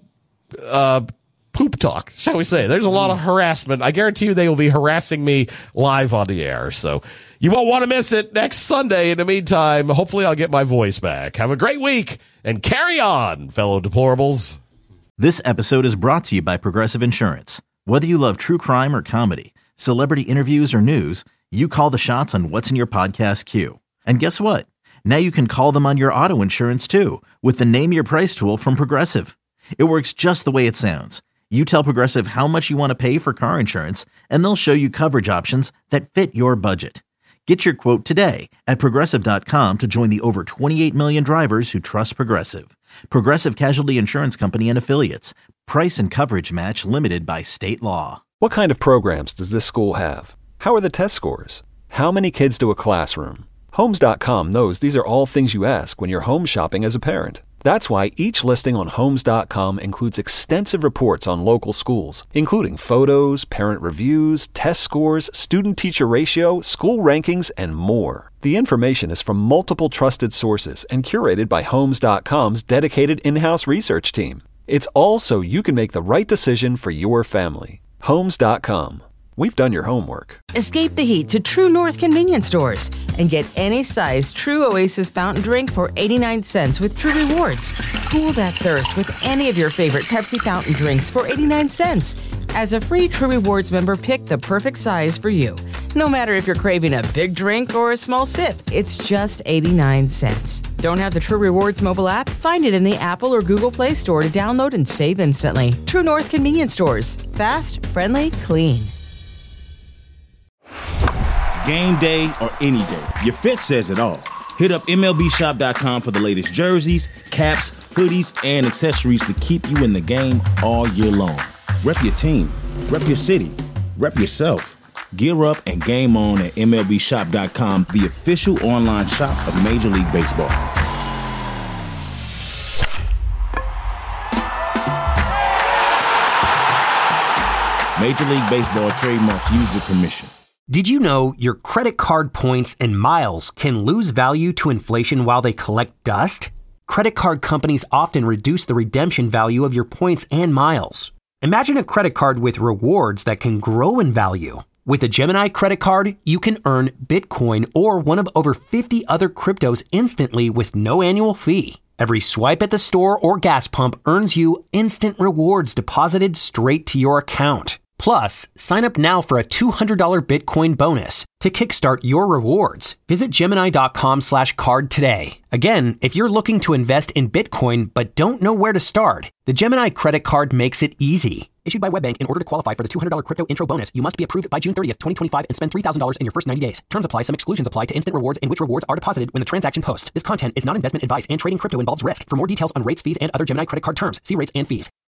[SPEAKER 9] poop talk, shall we say. There's a lot of harassment. I guarantee you they will be harassing me live on the air. So you won't want to miss it next Sunday. In the meantime, hopefully I'll get my voice back. Have a great week and carry on, fellow deplorables.
[SPEAKER 1] This episode is brought to you by Progressive Insurance. Whether you love true crime or comedy, celebrity interviews or news, you call the shots on what's in your podcast queue. And guess what? Now you can call them on your auto insurance too with the Name Your Price tool from Progressive. It works just the way it sounds. You tell Progressive how much you want to pay for car insurance, and they'll show you coverage options that fit your budget. Get your quote today at Progressive.com to join the over 28 million drivers who trust Progressive. Progressive Casualty Insurance Company and Affiliates. Price and coverage match limited by state law.
[SPEAKER 8] What kind of programs does this school have? How are the test scores? How many kids do a classroom? Homes.com knows these are all things you ask when you're home shopping as a parent. That's why each listing on Homes.com includes extensive reports on local schools, including photos, parent reviews, test scores, student-teacher ratio, school rankings, and more. The information is from multiple trusted sources and curated by Homes.com's dedicated in-house research team. It's all so you can make the right decision for your family. Homes.com. We've done your homework.
[SPEAKER 12] Escape the heat to True North convenience stores and get any size True Oasis fountain drink for 89 cents with True Rewards. Cool that thirst with any of your favorite Pepsi fountain drinks for 89 cents. As a free True Rewards member, pick the perfect size for you. No matter if you're craving a big drink or a small sip, it's just 89 cents. Don't have the True Rewards mobile app? Find it in the Apple or Google Play Store to download and save instantly. True North convenience stores. Fast, friendly, clean.
[SPEAKER 18] Game day or any day, your fit says it all. Hit up MLBshop.com for the latest jerseys, caps, hoodies, and accessories to keep you in the game all year long. Rep your team, rep your city, rep yourself. Gear up and game on at MLBshop.com, the official online shop of Major League Baseball. Major League Baseball trademark used with permission.
[SPEAKER 19] Did you know your credit card points and miles can lose value to inflation while they collect dust? Credit card companies often reduce the redemption value of your points and miles. Imagine a credit card with rewards that can grow in value. With a Gemini credit card, you can earn Bitcoin or one of over 50 other cryptos instantly with no annual fee. Every swipe at the store or gas pump earns you instant rewards deposited straight to your account. Plus, sign up now for a $200 Bitcoin bonus to kickstart your rewards. Visit Gemini.com/card today. Again, if you're looking to invest in Bitcoin but don't know where to start, the Gemini credit card makes it easy. Issued by WebBank, in order to qualify for the $200 crypto intro bonus, you must be approved by June 30th, 2025 and spend $3,000 in your first 90 days. Terms apply. Some exclusions apply to instant rewards in which rewards are deposited when the transaction posts. This content is not investment advice and trading crypto involves risk. For more details on rates, fees, and other Gemini credit card terms, see rates and fees.